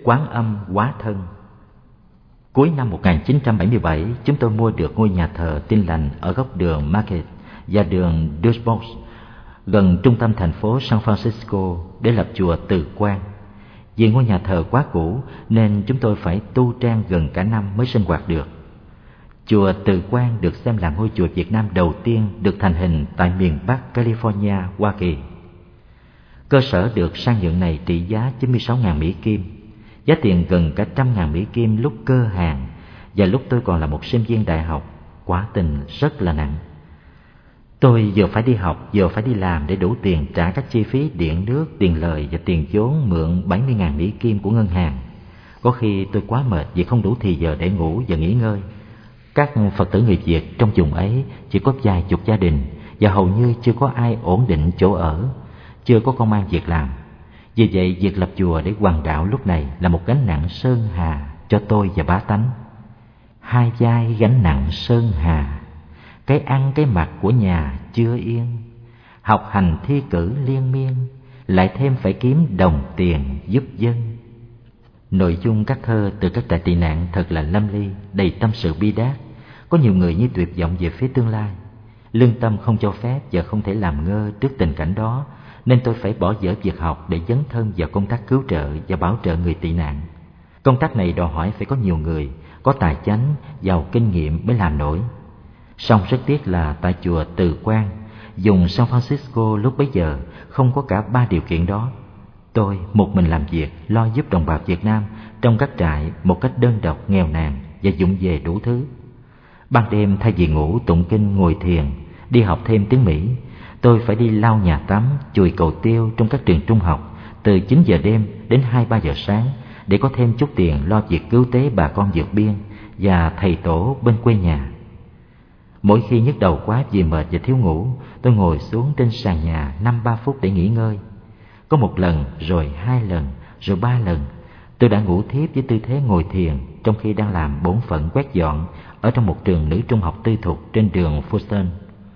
Quán Âm Hóa Thân. Cuối năm 1977, chúng tôi mua được ngôi nhà thờ Tin Lành ở góc đường Market và đường Dulles, gần trung tâm thành phố San Francisco để lập chùa Từ Quang. Vì ngôi nhà thờ quá cũ nên chúng tôi phải tu trang gần cả năm mới sinh hoạt được. Chùa Từ Quang được xem là ngôi chùa Việt Nam đầu tiên được thành hình tại miền Bắc California, Hoa Kỳ. Cơ sở được sang nhượng này trị giá 96.000 Mỹ Kim, giá tiền gần cả 100.000 Mỹ Kim lúc cơ hàng và lúc tôi còn là một sinh viên đại học. Quả tình rất là nặng. Tôi vừa phải đi học vừa phải đi làm để đủ tiền trả các chi phí điện nước, tiền lời và tiền vốn mượn 70.000 Mỹ Kim của ngân hàng. Có khi tôi quá mệt vì không đủ thì giờ để ngủ và nghỉ ngơi. Các Phật tử người Việt trong vùng ấy chỉ có vài chục gia đình và hầu như chưa có ai ổn định chỗ ở, chưa có công ăn việc làm. Vì vậy, việc lập chùa để hoàn đạo lúc này là một gánh nặng sơn hà cho tôi và bá tánh. Hai vai gánh nặng sơn hà, cái ăn cái mặc của nhà chưa yên, học hành thi cử liên miên, lại thêm phải kiếm đồng tiền giúp dân. Nội dung các thơ từ các trại tị nạn thật là lâm ly, đầy tâm sự bi đát. Có nhiều người như tuyệt vọng về phía tương lai. Lương tâm không cho phép và không thể làm ngơ trước tình cảnh đó, nên tôi phải bỏ dở việc học để dấn thân vào công tác cứu trợ và bảo trợ người tị nạn. Công tác này đòi hỏi phải có nhiều người, có tài chánh, giàu kinh nghiệm mới làm nổi. Song rất tiếc là tại chùa Từ Quang, vùng San Francisco lúc bấy giờ không có cả ba điều kiện đó. Tôi một mình làm việc, lo giúp đồng bào Việt Nam trong các trại một cách đơn độc, nghèo nàn và vụng về đủ thứ. Ban đêm thay vì ngủ tụng kinh ngồi thiền, đi học thêm tiếng Mỹ, tôi phải đi lau nhà tắm, chùi cầu tiêu trong các trường trung học từ 9 giờ đêm đến 2-3 giờ sáng để có thêm chút tiền lo việc cứu tế bà con vượt biên và thầy tổ bên quê nhà. Mỗi khi nhức đầu quá vì mệt và thiếu ngủ, tôi ngồi xuống trên sàn nhà 5-3 phút để nghỉ ngơi. Có một lần, rồi 2 lần, rồi 3 lần, tôi đã ngủ thiếp với tư thế ngồi thiền trong khi đang làm bổn phận quét dọn ở trong một trường nữ trung học tư thục trên đường Fulton.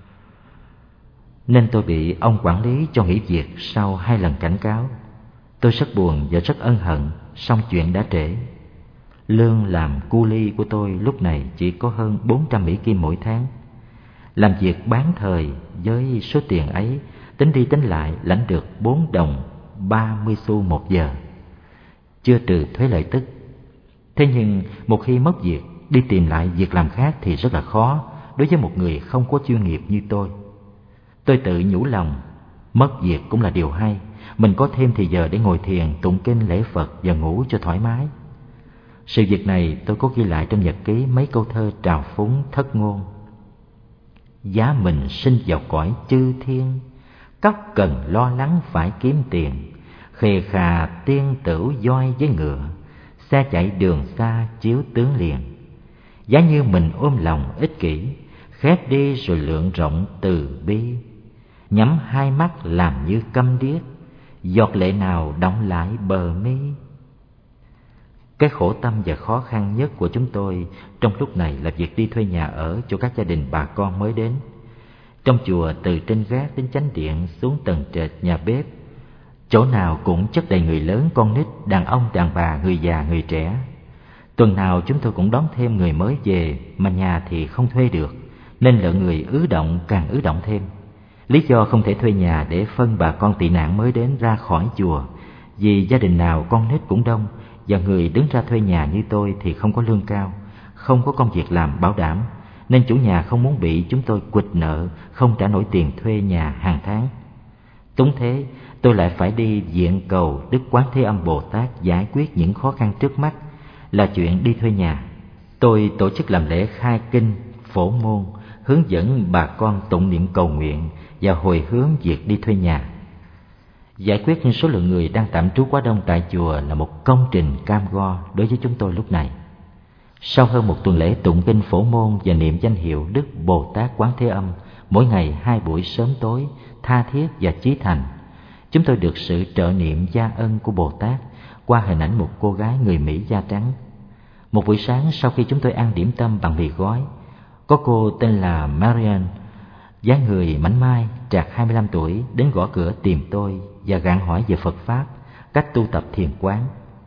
Nên tôi bị ông quản lý cho nghỉ việc sau 2 lần cảnh cáo. Tôi rất buồn và rất ân hận, song chuyện đã trễ. Lương làm cu li của tôi lúc này chỉ có hơn 400 Mỹ Kim mỗi tháng. Làm việc bán thời với số tiền ấy, tính đi tính lại lãnh được 4 đồng 30 xu một giờ, chưa trừ thuế lợi tức. Thế nhưng một khi mất việc, đi tìm lại việc làm khác thì rất là khó đối với một người không có chuyên nghiệp như tôi. Tôi tự nhủ lòng, mất việc cũng là điều hay, mình có thêm thì giờ để ngồi thiền, tụng kinh lễ Phật và ngủ cho thoải mái. Sự việc này tôi có ghi lại trong nhật ký mấy câu thơ trào phúng thất ngôn. Giá mình sinh vào cõi chư thiên, cóc cần lo lắng phải kiếm tiền, khề khà tiên tửu voi với ngựa, xe chạy đường xa chiếu tướng liền. Giá như mình ôm lòng ích kỷ, khép đi rồi lượng rộng từ bi, nhắm hai mắt làm như câm điếc, giọt lệ nào đọng lại bờ mi. Cái khổ tâm và khó khăn nhất của chúng tôi trong lúc này là việc đi thuê nhà ở cho các gia đình bà con mới đến. Trong chùa, từ trên gác đến chánh điện xuống tầng trệt nhà bếp, chỗ nào cũng chất đầy người lớn con nít, đàn ông đàn bà, người già người trẻ. Tuần nào chúng tôi cũng đón thêm người mới về, mà nhà thì không thuê được, nên lượng người ứ động càng ứ động thêm. Lý do không thể thuê nhà để phân bà con tị nạn mới đến ra khỏi chùa, vì gia đình nào con nít cũng đông, và người đứng ra thuê nhà như tôi thì không có lương cao, không có công việc làm bảo đảm, nên chủ nhà không muốn bị chúng tôi quỵt nợ, không trả nổi tiền thuê nhà hàng tháng. Túng thế, tôi lại phải đi diện cầu Đức Quán Thế Âm Bồ Tát giải quyết những khó khăn trước mắt là chuyện đi thuê nhà. Tôi tổ chức làm lễ khai kinh, phổ môn, hướng dẫn bà con tụng niệm cầu nguyện và hồi hướng việc đi thuê nhà. Giải quyết số lượng người đang tạm trú quá đông tại chùa là một công trình cam go đối với chúng tôi lúc này. Sau hơn một tuần lễ tụng kinh phổ môn và niệm danh hiệu Đức Bồ Tát Quán Thế Âm, mỗi ngày 2 buổi sớm tối, tha thiết và chí thành, chúng tôi được sự trợ niệm gia ân của Bồ Tát qua hình ảnh một cô gái người Mỹ da trắng. Một buổi sáng sau khi chúng tôi ăn điểm tâm bằng mì gói, có cô tên là Marian, dáng người mảnh mai, trạc 25 tuổi, đến gõ cửa tìm tôi và gạn hỏi về Phật Pháp, cách tu tập thiền quán.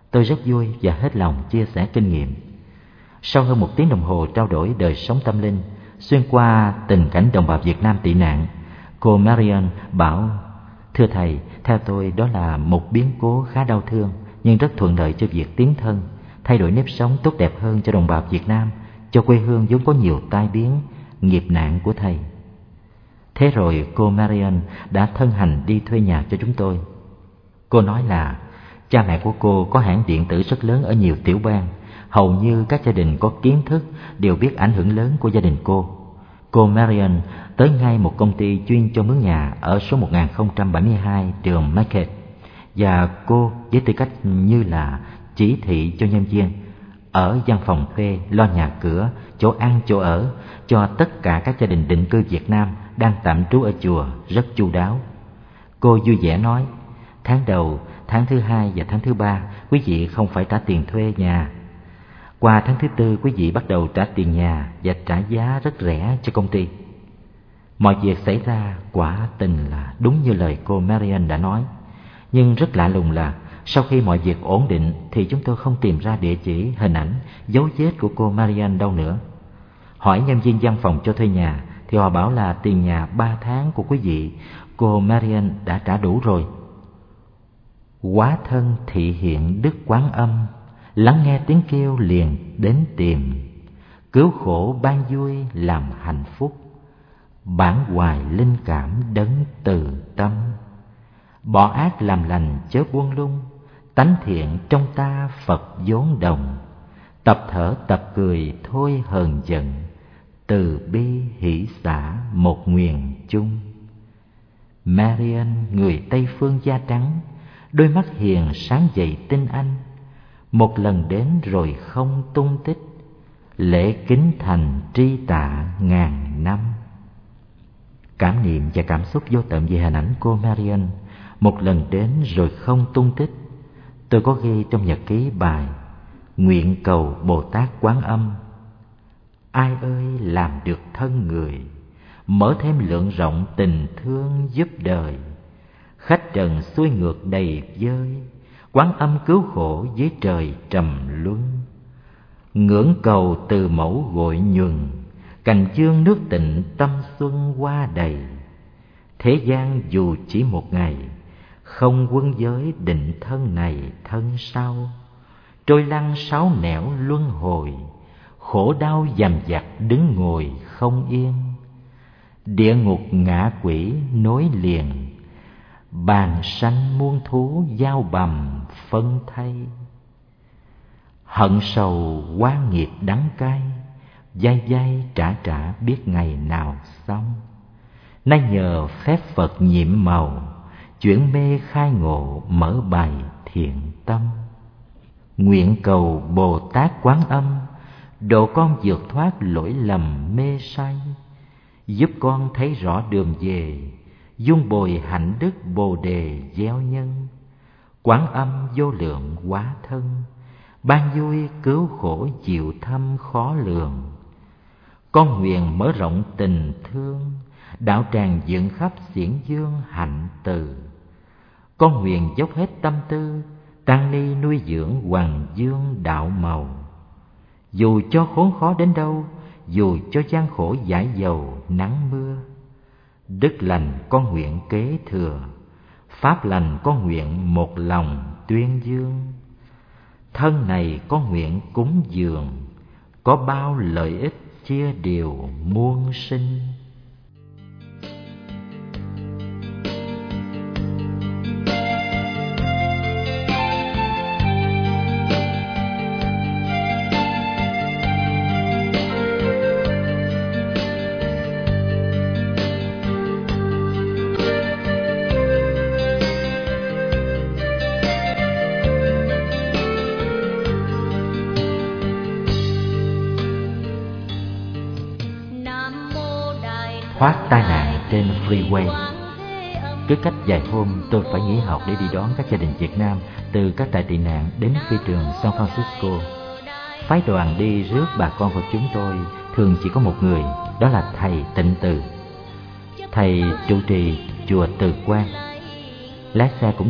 Tôi rất vui và hết lòng chia sẻ kinh nghiệm. Sau hơn 1 tiếng đồng hồ trao đổi đời sống tâm linh, xuyên qua tình cảnh đồng bào Việt Nam tị nạn, cô Marian bảo: "Thưa Thầy, theo tôi đó là một biến cố khá đau thương, nhưng rất thuận lợi cho việc tiến thân, thay đổi nếp sống tốt đẹp hơn cho đồng bào Việt Nam, cho quê hương vốn có nhiều tai biến, nghiệp nạn của Thầy." Thế rồi cô Marian đã thân hành đi thuê nhà cho chúng tôi. Cô nói là cha mẹ của cô có hãng điện tử rất lớn ở nhiều tiểu bang. Hầu như các gia đình có kiến thức đều biết ảnh hưởng lớn của gia đình cô. Cô Marian tới ngay một công ty chuyên cho mướn nhà ở số 1072 đường Market, và cô với tư cách như là chỉ thị cho nhân viên ở văn phòng thuê lo nhà cửa, chỗ ăn chỗ ở cho tất cả các gia đình định cư Việt Nam đang tạm trú ở chùa rất chu đáo. Cô vui vẻ nói: "Tháng đầu, tháng thứ 2 và tháng thứ 3 quý vị không phải trả tiền thuê nhà. Qua tháng thứ 4 quý vị bắt đầu trả tiền nhà và trả giá rất rẻ cho công ty." Mọi việc xảy ra quả tình là đúng như lời cô Marian đã nói. Nhưng rất lạ lùng là sau khi mọi việc ổn định thì chúng tôi không tìm ra địa chỉ, hình ảnh, dấu vết của cô Marian đâu nữa. Hỏi nhân viên văn phòng cho thuê nhà thì họ bảo là tiền nhà 3 tháng của quý vị cô Marian đã trả đủ rồi. Hóa thân thị hiện Đức Quán Âm, lắng nghe tiếng kêu liền đến tìm, cứu khổ ban vui làm hạnh phúc, bản hoài linh cảm đấng từ tâm. Bỏ ác làm lành chớ buông lung, tánh thiện trong ta Phật vốn đồng. Tập thở tập cười thôi hờn giận, từ bi hỷ xả một nguyền chung. Marian người Tây phương da trắng, đôi mắt hiền sáng dậy tinh anh. Một lần đến rồi không tung tích, lễ kính thành tri tạ ngàn năm. Cảm niệm và cảm xúc vô tận về hình ảnh cô Marian một lần đến rồi không tung tích. Tôi có ghi trong nhật ký bài: nguyện cầu Bồ Tát Quán Âm, ai ơi làm được thân người, mở thêm lượng rộng tình thương giúp đời. Khách trần xuôi ngược đầy vơi, Quán Âm cứu khổ dưới trời trầm luân. Ngưỡng cầu từ mẫu gội nhuần, cành chương nước tịnh tâm xuân hoa đầy. Thế gian dù chỉ một ngày, không quân giới định thân này thân sau. Trôi lăn sáu nẻo luân hồi, khổ đau dằm vặt đứng ngồi không yên. Địa ngục ngạ quỷ nối liền, bàn sanh muôn thú giao bầm phân thay. Hận sầu qua nghiệp đắng cay, dai dai trả trả biết ngày nào xong. Nay nhờ phép Phật nhiệm màu, chuyển mê khai ngộ mở bài thiện tâm. Nguyện cầu Bồ Tát Quán Âm, độ con vượt thoát lỗi lầm mê say, giúp con thấy rõ đường về, dung bồi hạnh đức Bồ đề gieo nhân. Quán Âm vô lượng hóa thân, ban vui cứu khổ chịu thâm khó lường. Con nguyện mở rộng tình thương, đạo tràng dựng khắp xiển dương hạnh từ. Con nguyện dốc hết tâm tư, tăng ni nuôi dưỡng hoàng dương đạo màu. Dù cho khốn khó đến đâu, dù cho gian khổ dãi dầu nắng mưa. Đức lành con nguyện kế thừa, pháp lành con nguyện một lòng tuyên dương. Thân này con nguyện cúng dường, có bao lợi ích chia đều muôn sinh. Thoát tai nạn trên freeway. Cứ cách vài hôm tôi phải nghỉ học để đi đón các gia đình Việt Nam từ các trại tị nạn đến phi trường San Francisco. Phái đoàn đi rước bà con của chúng tôi thường chỉ có một người, đó là thầy Tịnh Từ. Thầy trụ trì chùa Từ Quang. Lái xe cũng tôi,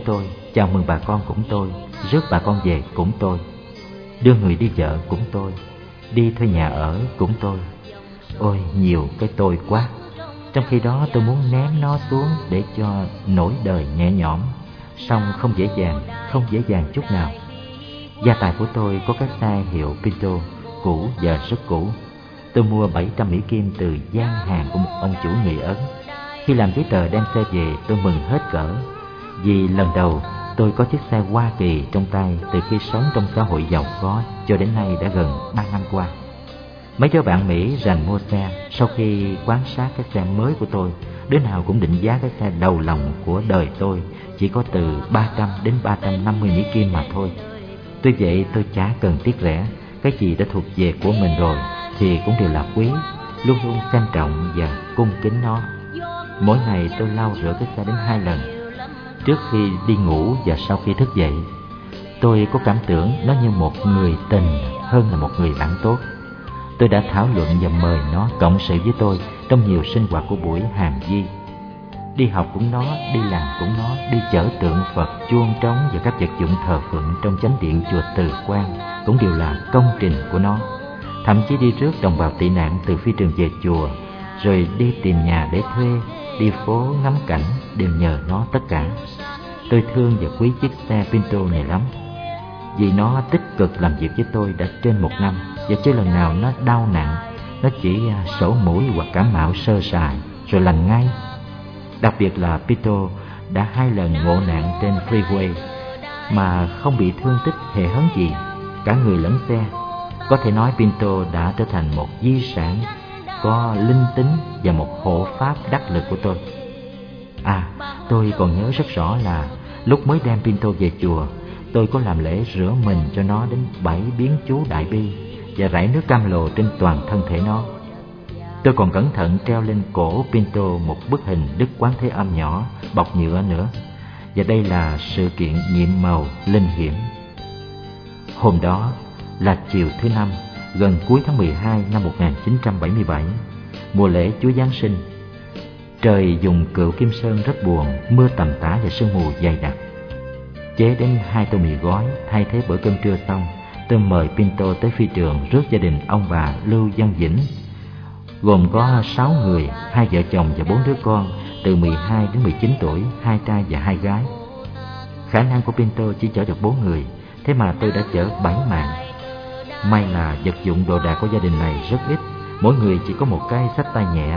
chào mừng bà con cũng tôi, rước bà con về cũng tôi, đưa người đi chợ cũng tôi, đi thuê nhà ở cũng tôi. Ôi, nhiều cái tôi quá. Trong khi đó tôi muốn ném nó xuống để cho nỗi đời nhẹ nhõm, song không dễ dàng chút nào. Gia tài của tôi có các xe hiệu Pinto, cũ và rất cũ. Tôi mua 700 Mỹ Kim từ gian hàng của một ông chủ người Ấn. Khi làm giấy tờ đem xe về, tôi mừng hết cỡ, vì lần đầu tôi có chiếc xe Hoa Kỳ trong tay từ khi sống trong xã hội giàu có cho đến nay đã gần 3 năm qua. Mấy đứa bạn Mỹ rành mua xe. Sau khi quan sát cái xe mới của tôi, đứa nào cũng định giá cái xe đầu lòng của đời tôi chỉ có từ 300 đến 350 Mỹ Kim mà thôi. Tuy vậy tôi chả cần tiếc rẻ, cái gì đã thuộc về của mình rồi thì cũng đều là quý, luôn luôn xem trọng và cung kính nó. Mỗi ngày tôi lau rửa cái xe đến 2 lần, trước khi đi ngủ và sau khi thức dậy. Tôi có cảm tưởng nó như một người tình hơn là một người bạn tốt. Tôi đã thảo luận và mời nó cộng sự với tôi trong nhiều sinh hoạt của buổi hàng di. Đi học cũng nó, đi làm cũng nó, đi chở tượng Phật, chuông trống và các vật dụng thờ phượng trong chánh điện chùa Từ Quan cũng đều là công trình của nó. Thậm chí đi rước đồng bào tị nạn từ phi trường về chùa, rồi đi tìm nhà để thuê, đi phố ngắm cảnh đều nhờ nó tất cả. Tôi thương và quý chiếc xe Pinto này lắm, vì nó tích cực làm việc với tôi đã trên 1 năm và chưa lần nào nó đau nặng. Nó chỉ sổ mũi hoặc cảm mạo sơ sài rồi lành ngay. Đặc biệt là Pinto đã 2 lần ngộ nạn trên freeway mà không bị thương tích hề hấn gì, cả người lẫn xe. Có thể nói Pinto đã trở thành một di sản có linh tính và một hộ pháp đắc lực của tôi. Tôi còn nhớ rất rõ là lúc mới đem Pinto về chùa, tôi có làm lễ rửa mình cho nó đến 7 biến chú Đại Bi và rải nước cam lồ trên toàn thân thể nó. Tôi còn cẩn thận treo lên cổ Pinto một bức hình Đức Quán Thế Âm nhỏ bọc nhựa nữa. Và đây là sự kiện nhiệm màu linh hiển. Hôm đó là chiều thứ Năm, gần cuối tháng 12 năm 1977, mùa lễ Chúa Giáng sinh. Trời vùng Cựu Kim Sơn rất buồn, mưa tầm tã và sương mù dày đặc. Chế đến 2 tô mì gói thay thế bữa cơm trưa xong, tôi mời Pinto tới phi trường rước gia đình ông bà Lưu Văn Vĩnh, gồm có 6 người, 2 vợ chồng và 4 đứa con từ 12 đến 19 tuổi, 2 trai và 2 gái. Khả năng của Pinto chỉ chở được 4 người, thế mà tôi đã chở 7 mạng. May là vật dụng đồ đạc của gia đình này rất ít, mỗi người chỉ có một cái xách tay nhẹ.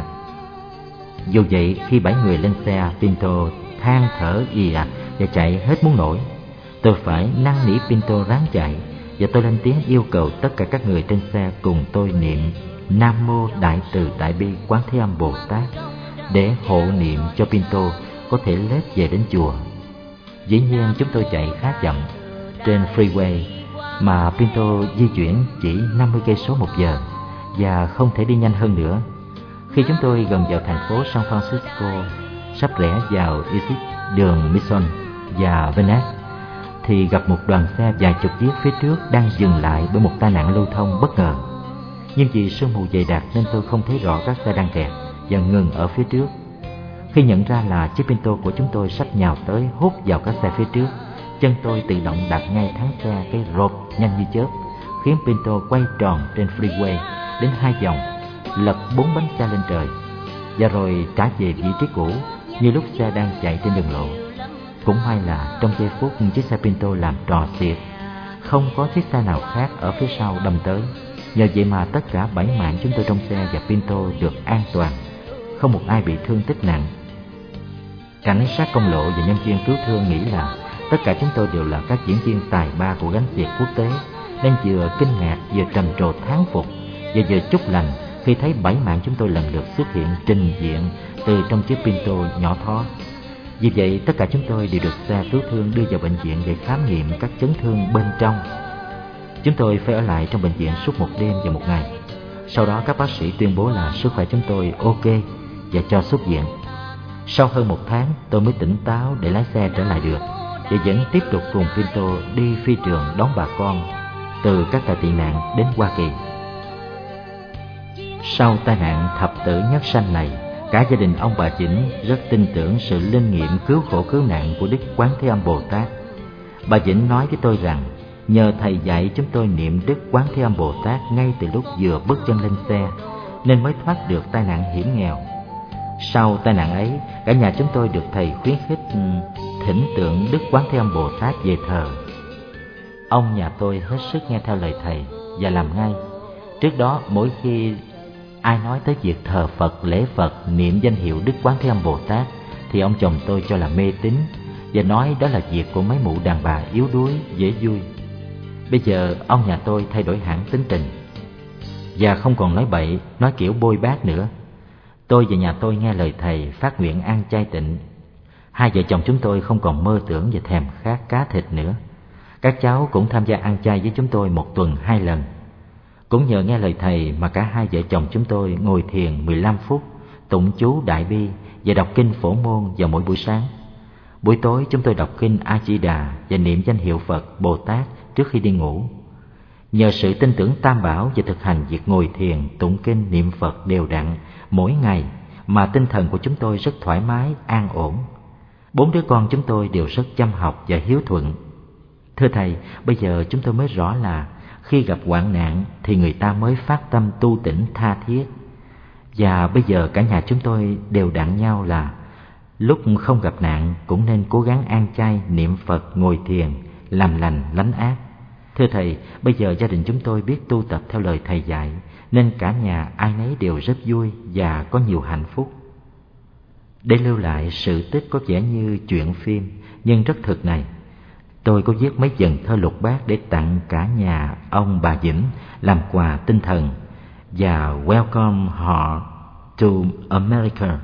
Dù vậy, khi 7 người lên xe, Pinto than thở ì ạch và chạy hết muốn nổi. Tôi phải năn nỉ Pinto ráng chạy, và tôi lên tiếng yêu cầu tất cả các người trên xe cùng tôi niệm Nam Mô Đại Từ Đại Bi Quán Thế Âm Bồ Tát để hộ niệm cho Pinto có thể lết về đến chùa. Dĩ nhiên chúng tôi chạy khá chậm trên freeway, mà Pinto di chuyển chỉ 50 cây số một giờ và không thể đi nhanh hơn nữa. Khi chúng tôi gần vào thành phố San Francisco, sắp rẽ vào exit đường Mission và Venice, thì gặp một đoàn xe vài chục chiếc phía trước đang dừng lại bởi một tai nạn lưu thông bất ngờ. Nhưng vì sương mù dày đặc nên tôi không thấy rõ các xe đang kẹt và ngừng ở phía trước. Khi nhận ra là chiếc Pinto của chúng tôi sắp nhào tới hút vào các xe phía trước, chân tôi tự động đạp ngay thắng xe cái rộp nhanh như chớp, khiến Pinto quay tròn trên freeway đến 2 vòng, lật 4 bánh xe lên trời và rồi trả về vị trí cũ như lúc xe đang chạy trên đường lộ. Cũng may là trong giây phút chiếc xe Pinto làm trò xịt, không có chiếc xe nào khác ở phía sau đâm tới. Nhờ vậy mà tất cả 7 mạng chúng tôi trong xe và Pinto được an toàn, không một ai bị thương tích nặng. Cảnh sát công lộ và nhân viên cứu thương nghĩ là tất cả chúng tôi đều là các diễn viên tài ba của gánh xiếc quốc tế, nên vừa kinh ngạc vừa trầm trồ thán phục và vừa chúc lành khi thấy 7 mạng chúng tôi lần lượt xuất hiện trình diện từ trong chiếc Pinto nhỏ thó. Vì vậy tất cả chúng tôi đều được xe cứu thương đưa vào bệnh viện để khám nghiệm các chấn thương bên trong. Chúng tôi phải ở lại trong bệnh viện suốt 1 đêm và 1 ngày. Sau đó các bác sĩ tuyên bố là sức khỏe chúng tôi ok và cho xuất viện. Sau hơn 1 tháng tôi mới tỉnh táo để lái xe trở lại được, và vẫn tiếp tục cùng Pinto đi phi trường đón bà con từ các trại tị nạn đến Hoa Kỳ. Sau tai nạn thập tử nhất sanh này, cả gia đình ông bà Chỉnh rất tin tưởng sự linh nghiệm cứu khổ cứu nạn của Đức Quán Thế Âm Bồ Tát. Bà Vĩnh nói với tôi rằng nhờ thầy dạy chúng tôi niệm Đức Quán Thế Âm Bồ Tát ngay từ lúc vừa bước chân lên xe, nên mới thoát được tai nạn hiểm nghèo. Sau tai nạn ấy, cả nhà chúng tôi được thầy khuyến khích thỉnh tượng Đức Quán Thế Âm Bồ Tát về thờ. Ông nhà tôi hết sức nghe theo lời thầy và làm ngay. Trước đó, mỗi khi ai nói tới việc thờ Phật, lễ Phật, niệm danh hiệu Đức Quán Thế Âm Bồ Tát, thì ông chồng tôi cho là mê tín và nói đó là việc của mấy mụ đàn bà yếu đuối, dễ vui. Bây giờ ông nhà tôi thay đổi hẳn tính tình và không còn nói bậy, nói kiểu bôi bác nữa. Tôi và nhà tôi nghe lời thầy phát nguyện ăn chay tịnh. Hai vợ chồng chúng tôi không còn mơ tưởng và thèm khát cá thịt nữa. Các cháu cũng tham gia ăn chay với chúng tôi 1 tuần 2 lần. Cũng nhờ nghe lời thầy mà cả hai vợ chồng chúng tôi ngồi thiền 15 phút, tụng chú Đại Bi và đọc kinh Phổ Môn vào mỗi buổi sáng. Buổi tối chúng tôi đọc kinh A Di Đà và niệm danh hiệu Phật, Bồ Tát trước khi đi ngủ. Nhờ sự tin tưởng Tam Bảo và thực hành việc ngồi thiền, tụng kinh, niệm Phật đều đặn mỗi ngày mà tinh thần của chúng tôi rất thoải mái, an ổn. 4 đứa con chúng tôi đều rất chăm học và hiếu thuận. Thưa thầy, bây giờ chúng tôi mới rõ là khi gặp hoạn nạn thì người ta mới phát tâm tu tỉnh tha thiết. Và bây giờ cả nhà chúng tôi đều đặng nhau là lúc không gặp nạn cũng nên cố gắng ăn chay, niệm Phật, ngồi thiền, làm lành, lánh ác. Thưa thầy, bây giờ gia đình chúng tôi biết tu tập theo lời thầy dạy, nên cả nhà ai nấy đều rất vui và có nhiều hạnh phúc. Để lưu lại sự tích có vẻ như chuyện phim, nhưng rất thực này, tôi có viết mấy dần thơ lục bát để tặng cả nhà ông bà Vĩnh làm quà tinh thần và welcome họ to America.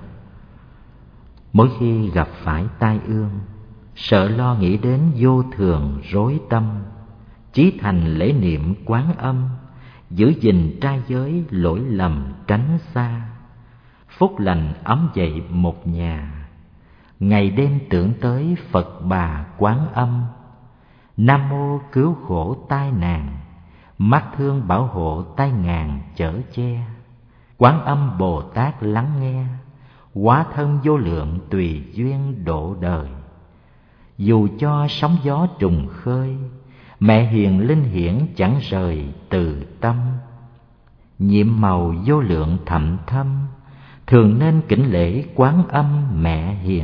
Mỗi khi gặp phải tai ương, sợ lo nghĩ đến vô thường rối tâm, chí thành lễ niệm Quán Âm, giữ gìn trai giới lỗi lầm tránh xa. Phúc lành ấm dậy một nhà, ngày đêm tưởng tới Phật Bà Quán Âm. Nam mô cứu khổ tai nạn, mắt thương bảo hộ tai ngàn chở che. Quán Âm Bồ Tát lắng nghe, hóa thân vô lượng tùy duyên độ đời. Dù cho sóng gió trùng khơi, mẹ hiền linh hiển chẳng rời từ tâm. Nhiệm màu vô lượng thậm thâm, thường nên kính lễ Quán Âm mẹ hiền.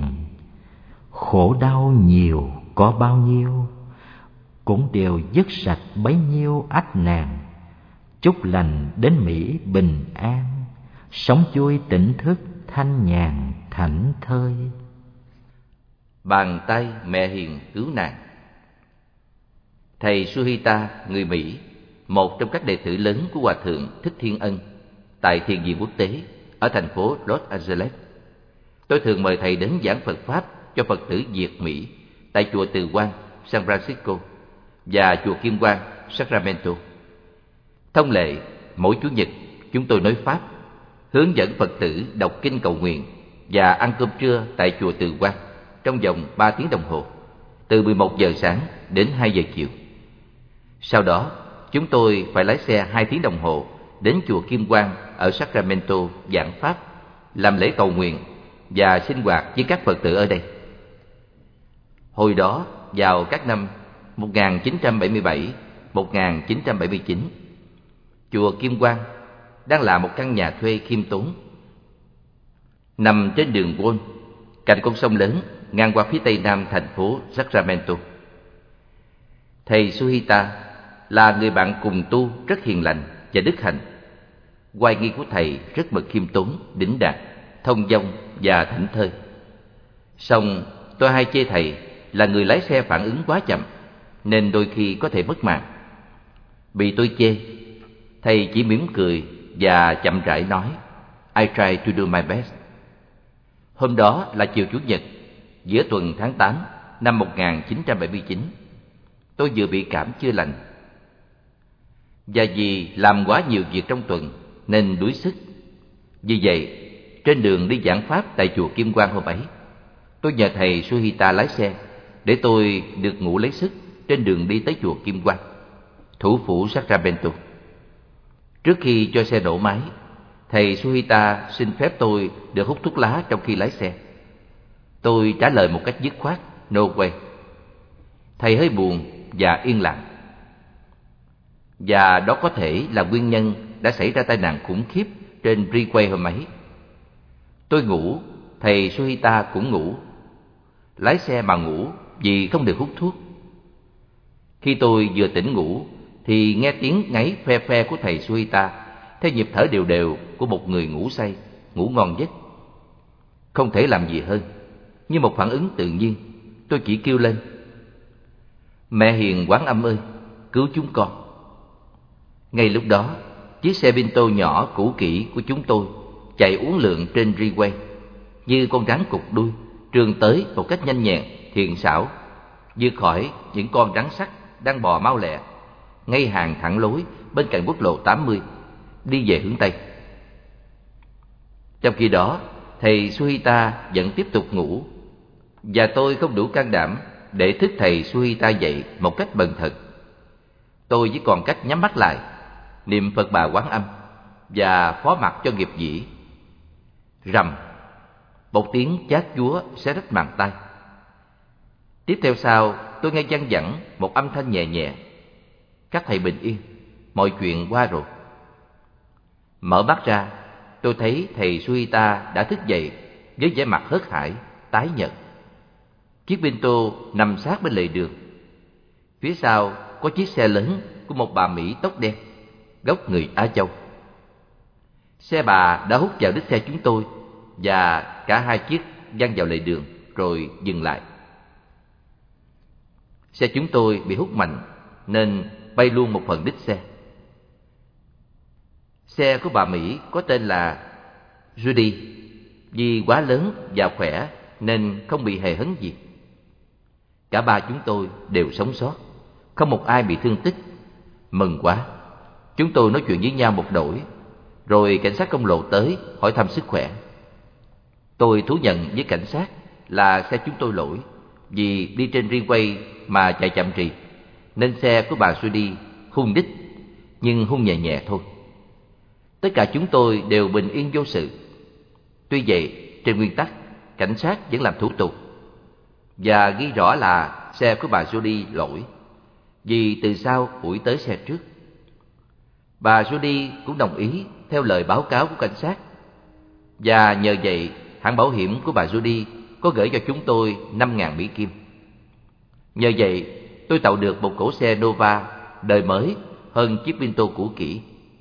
Khổ đau nhiều có bao nhiêu, cũng đều dứt sạch bấy nhiêu ách nạn. Chúc lành đến Mỹ bình an, sống vui tỉnh thức thanh nhàn thảnh thơi. Bàn tay mẹ hiền cứu nạn. Thầy Suhita, người Mỹ, một trong các đệ tử lớn của Hòa Thượng Thích Thiên Ân tại Thiền viện Quốc tế ở thành phố Los Angeles. Tôi thường mời thầy đến giảng Phật Pháp cho Phật tử Việt Mỹ tại chùa Từ Quang, San Francisco và chùa Kim Quang, Sacramento. Thông lệ, mỗi Chủ nhật chúng tôi nói Pháp, hướng dẫn Phật tử đọc kinh cầu nguyện và ăn cơm trưa tại chùa Từ Quang trong vòng 3 tiếng đồng hồ, từ 11 giờ sáng đến 2 giờ chiều. Sau đó, chúng tôi phải lái xe 2 tiếng đồng hồ đến chùa Kim Quang ở Sacramento giảng Pháp, làm lễ cầu nguyện và sinh hoạt với các Phật tử ở đây. Hồi đó, vào các năm 1977, 1979, chùa Kim Quang đang là một căn nhà thuê khiêm tốn, nằm trên đường Wall, cạnh con sông lớn ngang qua phía tây nam thành phố Sacramento. Thầy Suhita là người bạn cùng tu rất hiền lành và đức hạnh. Oai nghi của thầy rất mực khiêm tốn, đỉnh đạt, thông dong và thảnh thơi. Song tôi hay chê thầy là người lái xe phản ứng quá chậm, nên đôi khi có thể mất mạng. Bị tôi chê, thầy chỉ mỉm cười và chậm rãi nói, I try to do my best. Hôm đó là chiều Chủ nhật, giữa tuần tháng 8 năm 1979. Tôi vừa bị cảm chưa lành, và vì làm quá nhiều việc trong tuần nên đuối sức. Vì vậy, trên đường đi giảng Pháp tại chùa Kim Quang hôm ấy, tôi nhờ thầy Suhita lái xe để tôi được ngủ lấy sức trên đường đi tới chùa Kim Quang, thủ phủ Sacramento. Trước khi cho xe nổ máy, thầy Suhita xin phép tôi được hút thuốc lá trong khi lái xe. Tôi trả lời một cách dứt khoát, no way. Thầy hơi buồn và yên lặng. Và đó có thể là nguyên nhân đã xảy ra tai nạn khủng khiếp trên freeway hôm ấy. Tôi ngủ, thầy Suhita cũng ngủ. Lái xe mà ngủ vì không được hút thuốc. Khi tôi vừa tỉnh ngủ thì nghe tiếng ngáy phe phe của thầy Suhita theo nhịp thở đều đều của một người ngủ say, ngủ ngon giấc. Không thể làm gì hơn. Như một phản ứng tự nhiên, tôi chỉ kêu lên: "Mẹ hiền Quán Âm ơi, cứu chúng con!" Ngay lúc đó, chiếc xe Pinto nhỏ cũ kỹ của chúng tôi chạy uốn lượn trên freeway như con rắn cụt đuôi, trườn tới một cách nhanh nhẹn, thiện xảo, vượt khỏi những con rắn sắt đang bò mau lẹ, ngay hàng thẳng lối bên cạnh quốc lộ 80, đi về hướng Tây. Trong khi đó, thầy Suhita vẫn tiếp tục ngủ, và tôi không đủ can đảm để thức thầy Suhita dậy một cách bần thần. Tôi chỉ còn cách nhắm mắt lại, niệm Phật Bà Quán Âm và phó mặc cho nghiệp dĩ. Rầm, một tiếng chát chúa xé rách màng tai. Tiếp theo sau, tôi nghe văng vẳng một âm thanh nhẹ nhẹ: "Các thầy bình yên, mọi chuyện qua rồi." Mở mắt ra, tôi thấy thầy Suhita đã thức dậy với vẻ mặt hớt hải, tái nhợt. Chiếc Pinto nằm sát bên lề đường. Phía sau có chiếc xe lớn của một bà Mỹ tóc đen, gốc người Á Châu. Xe bà đã hút vào đít xe chúng tôi, và cả hai chiếc văng vào lề đường rồi dừng lại. Xe chúng tôi bị hút mạnh nên bay luôn một phần đít xe. Xe của bà Mỹ có tên là Judy, vì quá lớn và khỏe nên không bị hề hấn gì. Cả ba chúng tôi đều sống sót, không một ai bị thương tích. Mừng quá. Chúng tôi nói chuyện với nhau một đổi, rồi cảnh sát công lộ tới hỏi thăm sức khỏe. Tôi thú nhận với cảnh sát là xe chúng tôi lỗi, vì đi trên freeway mà chạy chậm trì, nên xe của bà Judy hung đích, nhưng hung nhẹ nhẹ thôi. Tất cả chúng tôi đều bình yên vô sự. Tuy vậy, trên nguyên tắc, cảnh sát vẫn làm thủ tục và ghi rõ là xe của bà Judy lỗi, vì từ sau ủi tới xe trước. Bà Judy cũng đồng ý theo lời báo cáo của cảnh sát, và nhờ vậy hãng bảo hiểm của bà Judy có gửi cho chúng tôi 5.000 Mỹ Kim. Nhờ vậy tôi tạo được một cỗ xe Nova đời mới hơn chiếc Pinto cũ kỹ.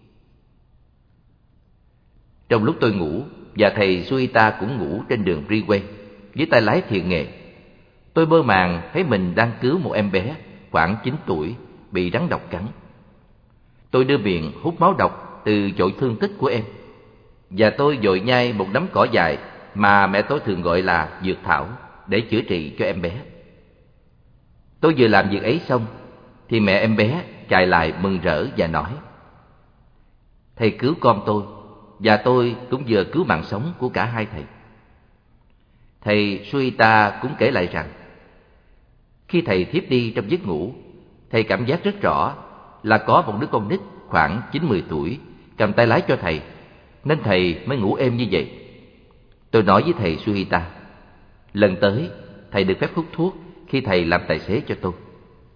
Trong lúc tôi ngủ và thầy Suhita cũng ngủ trên đường freeway với tay lái thiện nghệ, tôi mơ màng thấy mình đang cứu một em bé khoảng 9 tuổi bị rắn độc cắn. Tôi đưa miệng hút máu độc từ chỗ thương tích của em, và tôi vội nhai một nắm cỏ dại mà mẹ tôi thường gọi là dược thảo để chữa trị cho em bé. Tôi vừa làm việc ấy xong thì mẹ em bé chạy lại mừng rỡ và nói: "Thầy cứu con tôi, và tôi cũng vừa cứu mạng sống của cả hai thầy." Thầy Suhita cũng kể lại rằng khi thầy thiếp đi trong giấc ngủ, thầy cảm giác rất rõ là có một đứa con nít khoảng 9-10 tuổi cầm tay lái cho thầy, nên thầy mới ngủ êm như vậy. Tôi nói với thầy Suhita, lần tới thầy được phép hút thuốc khi thầy làm tài xế cho tôi.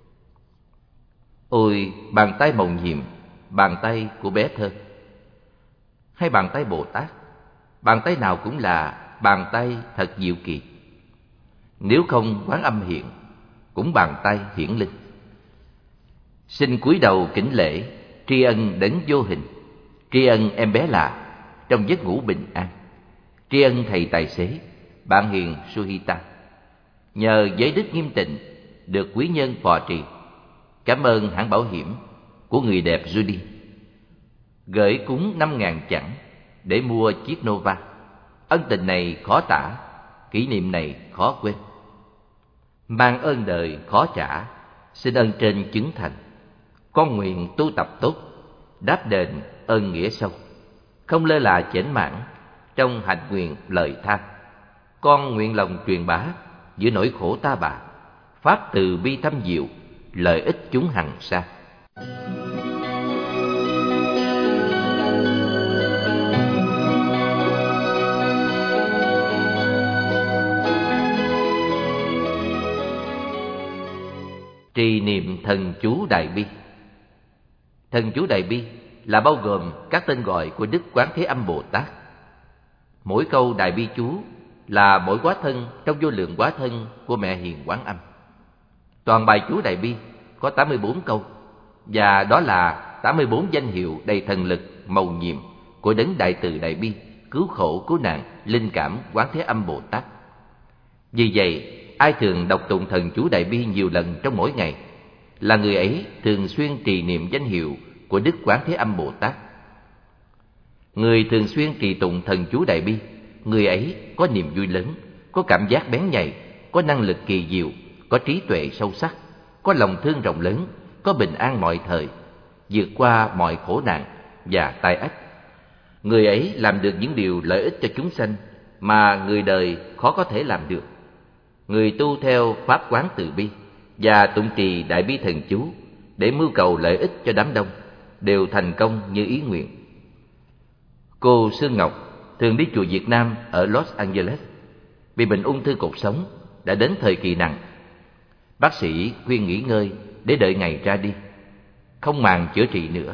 Ôi, bàn tay mầu nhiệm, bàn tay của bé thơ, hay bàn tay Bồ Tát, bàn tay nào cũng là bàn tay thật diệu kỳ. Nếu không Quán Âm hiện, cũng bàn tay hiển linh. Xin cúi đầu kính lễ, tri ân đấng vô hình, tri ân em bé lạ trong giấc ngủ bình an, tri ân thầy tài xế, bạn hiền Suhita. Nhờ giới đức nghiêm tịnh được quý nhân phò trì. Cảm ơn hãng bảo hiểm của người đẹp Judy, gửi cúng 5.000 chẵn để mua chiếc Nova. Ân tình này khó tả, kỷ niệm này khó quên. Mang ơn đời khó trả, xin ơn trên chứng thành. Con nguyện tu tập tốt, đáp đền ơn nghĩa sâu, không lơ là chểnh mãn trong hạnh nguyện lời than. Con nguyện lòng truyền bá giữa nỗi khổ ta bà, pháp từ bi thâm diệu, lợi ích chúng hằng sa. Trì niệm thần chú Đại Bi. Thần chú Đại Bi là bao gồm các tên gọi của Đức Quán Thế Âm Bồ Tát. Mỗi câu Đại Bi chú là mỗi hóa thân trong vô lượng hóa thân của Mẹ Hiền Quán Âm. Toàn bài chú Đại Bi có 84 câu, và đó là 84 danh hiệu đầy thần lực, mầu nhiệm của Đấng Đại Từ Đại Bi, cứu khổ cứu nạn, linh cảm Quán Thế Âm Bồ Tát. Vì vậy, ai thường đọc tụng thần chú Đại Bi nhiều lần trong mỗi ngày là người ấy thường xuyên trì niệm danh hiệu của Đức Quán Thế Âm Bồ Tát. Người thường xuyên trì tụng thần chú Đại Bi, người ấy có niềm vui lớn, có cảm giác bén nhạy, có năng lực kỳ diệu, có trí tuệ sâu sắc, có lòng thương rộng lớn, có bình an mọi thời, vượt qua mọi khổ nạn và tai ách. Người ấy làm được những điều lợi ích cho chúng sanh mà người đời khó có thể làm được. Người tu theo pháp quán từ bi và tụng trì Đại Bi thần chú để mưu cầu lợi ích cho đám đông đều thành công như ý nguyện. Cô Sương Ngọc thường đi chùa Việt Nam ở Los Angeles vì bệnh ung thư cột sống đã đến thời kỳ nặng. Bác sĩ khuyên nghỉ ngơi để đợi ngày ra đi, không màng chữa trị nữa.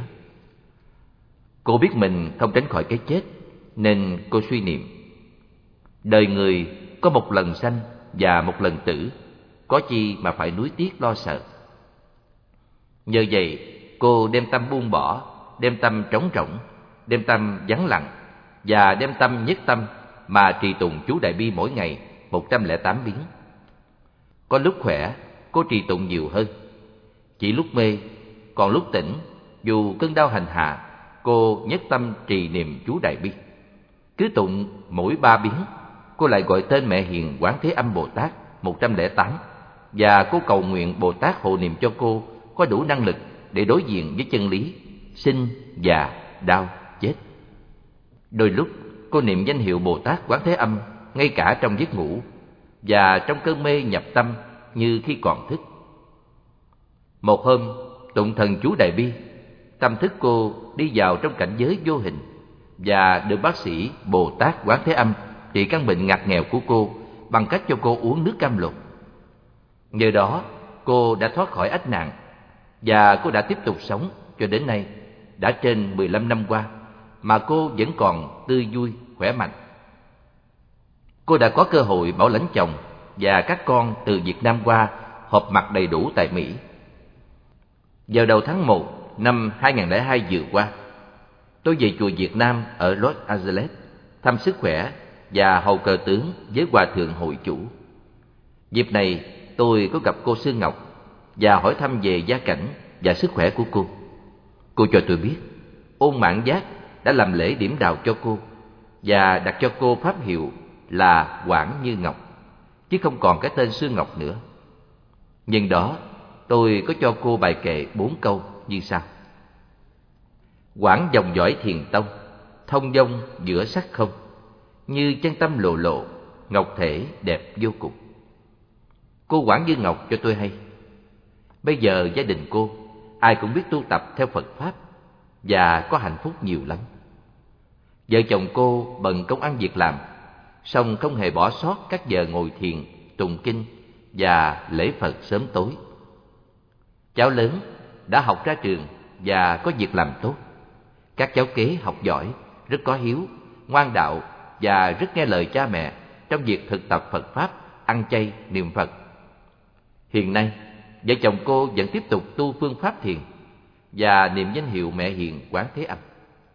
Cô biết mình không tránh khỏi cái chết, nên cô suy niệm: đời người có một lần sanh và một lần tử, có chi mà phải nuối tiếc lo sợ. Nhờ vậy, cô đem tâm buông bỏ, đem tâm trống rỗng, đem tâm vắng lặng và đem tâm nhất tâm mà trì tụng chú Đại Bi mỗi ngày 108 biến. Có lúc khỏe, cô trì tụng nhiều hơn. Chỉ lúc mê, còn lúc tỉnh, dù cơn đau hành hạ, cô nhất tâm trì niệm chú Đại Bi. Cứ tụng mỗi 3 biến, cô lại gọi tên Mẹ Hiền Quán Thế Âm Bồ Tát 108, và cô cầu nguyện Bồ Tát hộ niệm cho cô có đủ năng lực để đối diện với chân lý sinh, già, đau, chết. Đôi lúc cô niệm danh hiệu Bồ Tát Quán Thế Âm ngay cả trong giấc ngủ và trong cơn mê nhập tâm như khi còn thức. Một hôm, tụng thần chú Đại Bi, tâm thức cô đi vào trong cảnh giới vô hình và được bác sĩ Bồ Tát Quán Thế Âm trị căn bệnh ngặt nghèo của cô bằng cách cho cô uống nước cam lồ. Nhờ đó, cô đã thoát khỏi ách nạn và cô đã tiếp tục sống cho đến nay. Đã trên 15 năm qua mà cô vẫn còn tươi vui, khỏe mạnh. Cô đã có cơ hội bảo lãnh chồng và các con từ Việt Nam qua họp mặt đầy đủ tại Mỹ. Vào đầu tháng 1 năm 2002 vừa qua, tôi về chùa Việt Nam ở Los Angeles thăm sức khỏe và hầu cờ tướng với Hòa Thượng hội chủ. Dịp này tôi có gặp cô Sương Ngọc và hỏi thăm về gia cảnh và sức khỏe của cô. Cô cho tôi biết Ôn Mãn Giác đã làm lễ điểm đạo cho cô và đặt cho cô pháp hiệu là Quảng Như Ngọc, chứ không còn cái tên Sương Ngọc nữa. Nhân đó, tôi có cho cô bài kệ 4 câu như sau: Quảng dòng dõi thiền tông, thông dong giữa sắc không, như chân tâm lộ lộ, ngọc thể đẹp vô cùng. Cô Quảng Như Ngọc cho tôi hay, bây giờ gia đình cô ai cũng biết tu tập theo Phật Pháp và có hạnh phúc nhiều lắm. Vợ chồng cô bận công ăn việc làm, song không hề bỏ sót các giờ ngồi thiền, tụng kinh và lễ Phật sớm tối. Cháu lớn đã học ra trường và có việc làm tốt. Các cháu kế học giỏi, rất có hiếu, ngoan đạo và rất nghe lời cha mẹ trong việc thực tập Phật Pháp, ăn chay, niệm Phật. Hiện nay, vợ chồng cô vẫn tiếp tục tu phương pháp thiền và niệm danh hiệu Mẹ Hiền Quán Thế Âm.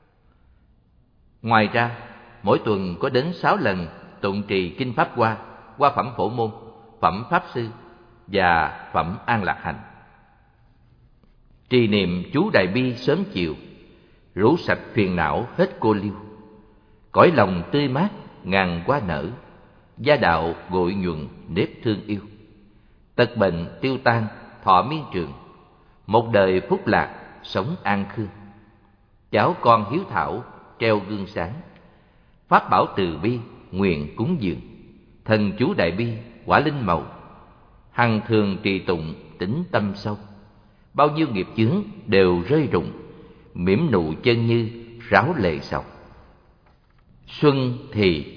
Ngoài ra, mỗi tuần có đến 6 lần tụng trì Kinh Pháp Hoa, Hoa Phẩm Phổ Môn, Phẩm Pháp Sư và Phẩm An Lạc Hành. Trì niệm chú Đại Bi sớm chiều, rũ sạch phiền não hết cô liêu. Cõi lòng tươi mát ngàn hoa nở, gia đạo gội nhuận nếp thương yêu. Tật bệnh tiêu tan thọ miên trường, một đời phúc lạc sống an khương. Cháu con hiếu thảo treo gương sáng, pháp bảo từ bi nguyện cúng dường. Thần chú Đại Bi quả linh màu, hằng thường trì tụng tĩnh tâm sâu. Bao nhiêu nghiệp chướng đều rơi rụng, mỉm nụ chân như ráo lệ sầu. Xuân thì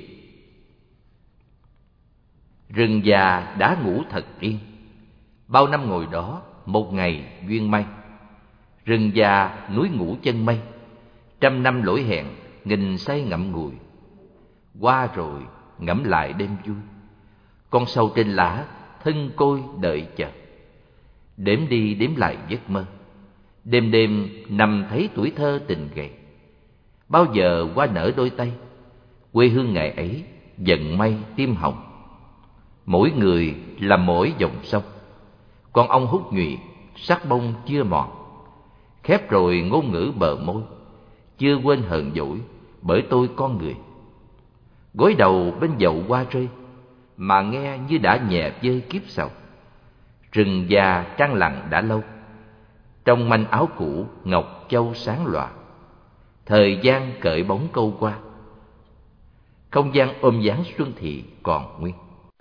rừng già đã ngủ thật yên, bao năm ngồi đó một ngày duyên may. Rừng già núi ngủ chân mây, 100 năm lỗi hẹn, nghìn say ngậm ngùi. Qua rồi ngẫm lại đêm vui, con sâu trên lá thân côi đợi chờ. Đếm đi đếm lại giấc mơ, đêm đêm nằm thấy tuổi thơ tình gầy. Bao giờ hoa nở đôi tay, quê hương ngày ấy dần mây tim hồng. Mỗi người là mỗi dòng sông, con ong hút nhụy sắc bông chưa mòn. Khép rồi ngôn ngữ bờ môi, chưa quên hờn dỗi bởi tôi con người. Gối đầu bên dậu hoa rơi, mà nghe như đã nhẹ vơi kiếp sầu. Rừng già trăng lặng đã lâu, trong manh áo cũ ngọc châu sáng lòa. Thời gian cởi bóng câu qua, không gian ôm dáng xuân thị còn nguyên.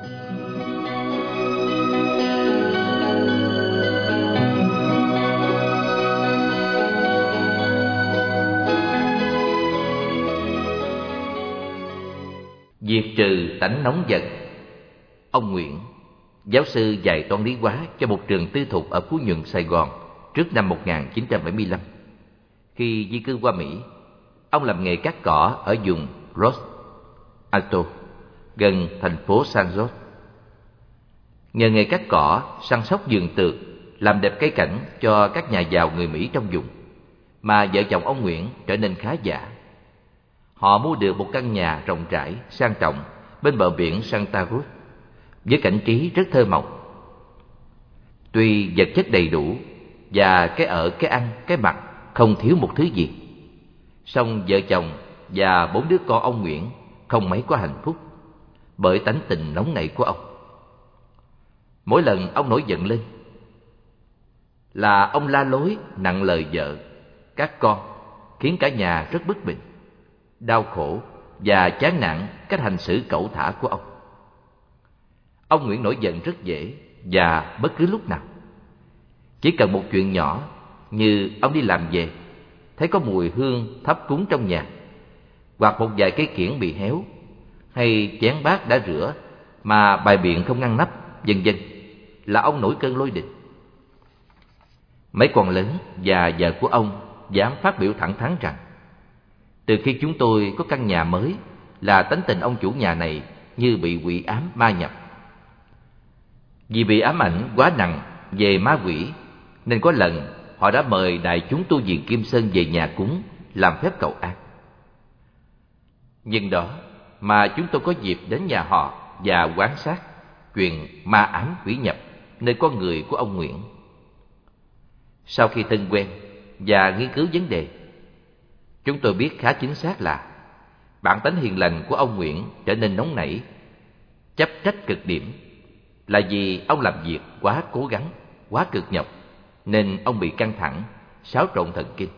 Diệt trừ tánh nóng giận. Ông Nguyễn, giáo sư dạy toán lý hóa cho một trường tư thục ở Phú Nhuận, Sài Gòn trước năm 1975. Khi di cư qua Mỹ, ông làm nghề cắt cỏ ở vùng Los Altos, gần thành phố San Jose. Nhờ nghề cắt cỏ, săn sóc vườn tược, làm đẹp cây cảnh cho các nhà giàu người Mỹ trong vùng, mà vợ chồng ông Nguyễn trở nên khá giả. Họ mua được một căn nhà rộng rãi, sang trọng bên bờ biển Santa Cruz, với cảnh trí rất thơ mộng. Tuy vật chất đầy đủ và cái ở, cái ăn, cái mặc không thiếu một thứ gì, song vợ chồng và 4 đứa con ông Nguyễn không mấy có hạnh phúc bởi tánh tình nóng nảy của ông. Mỗi lần ông nổi giận lên là ông la lối nặng lời vợ, các con, khiến cả nhà rất bất bình, đau khổ và chán nản cách hành xử cẩu thả của ông. Ông Nguyễn nổi giận rất dễ và bất cứ lúc nào. Chỉ cần một chuyện nhỏ như ông đi làm về, thấy có mùi hương thắp cúng trong nhà, hoặc một vài cây kiểng bị héo, hay chén bát đã rửa mà bài biện không ngăn nắp, vân vân, là ông nổi cơn lôi đình. Mấy con lớn và vợ của ông dám phát biểu thẳng thắn rằng từ khi chúng tôi có căn nhà mới là tánh tình ông chủ nhà này như bị quỷ ám ma nhập. Vì bị ám ảnh quá nặng về ma quỷ, nên có lần họ đã mời đại chúng tu viện Kim Sơn về nhà cúng làm phép cầu an. Nhưng đó mà chúng tôi có dịp đến nhà họ và quan sát chuyện ma ám quỷ nhập nơi con người của ông Nguyễn. Sau khi thân quen và nghiên cứu vấn đề, chúng tôi biết khá chính xác là bản tánh hiền lành của ông Nguyễn trở nên nóng nảy, chấp trách cực điểm, là vì ông làm việc quá cố gắng, quá cực nhọc, nên ông bị căng thẳng, xáo trộn thần kinh.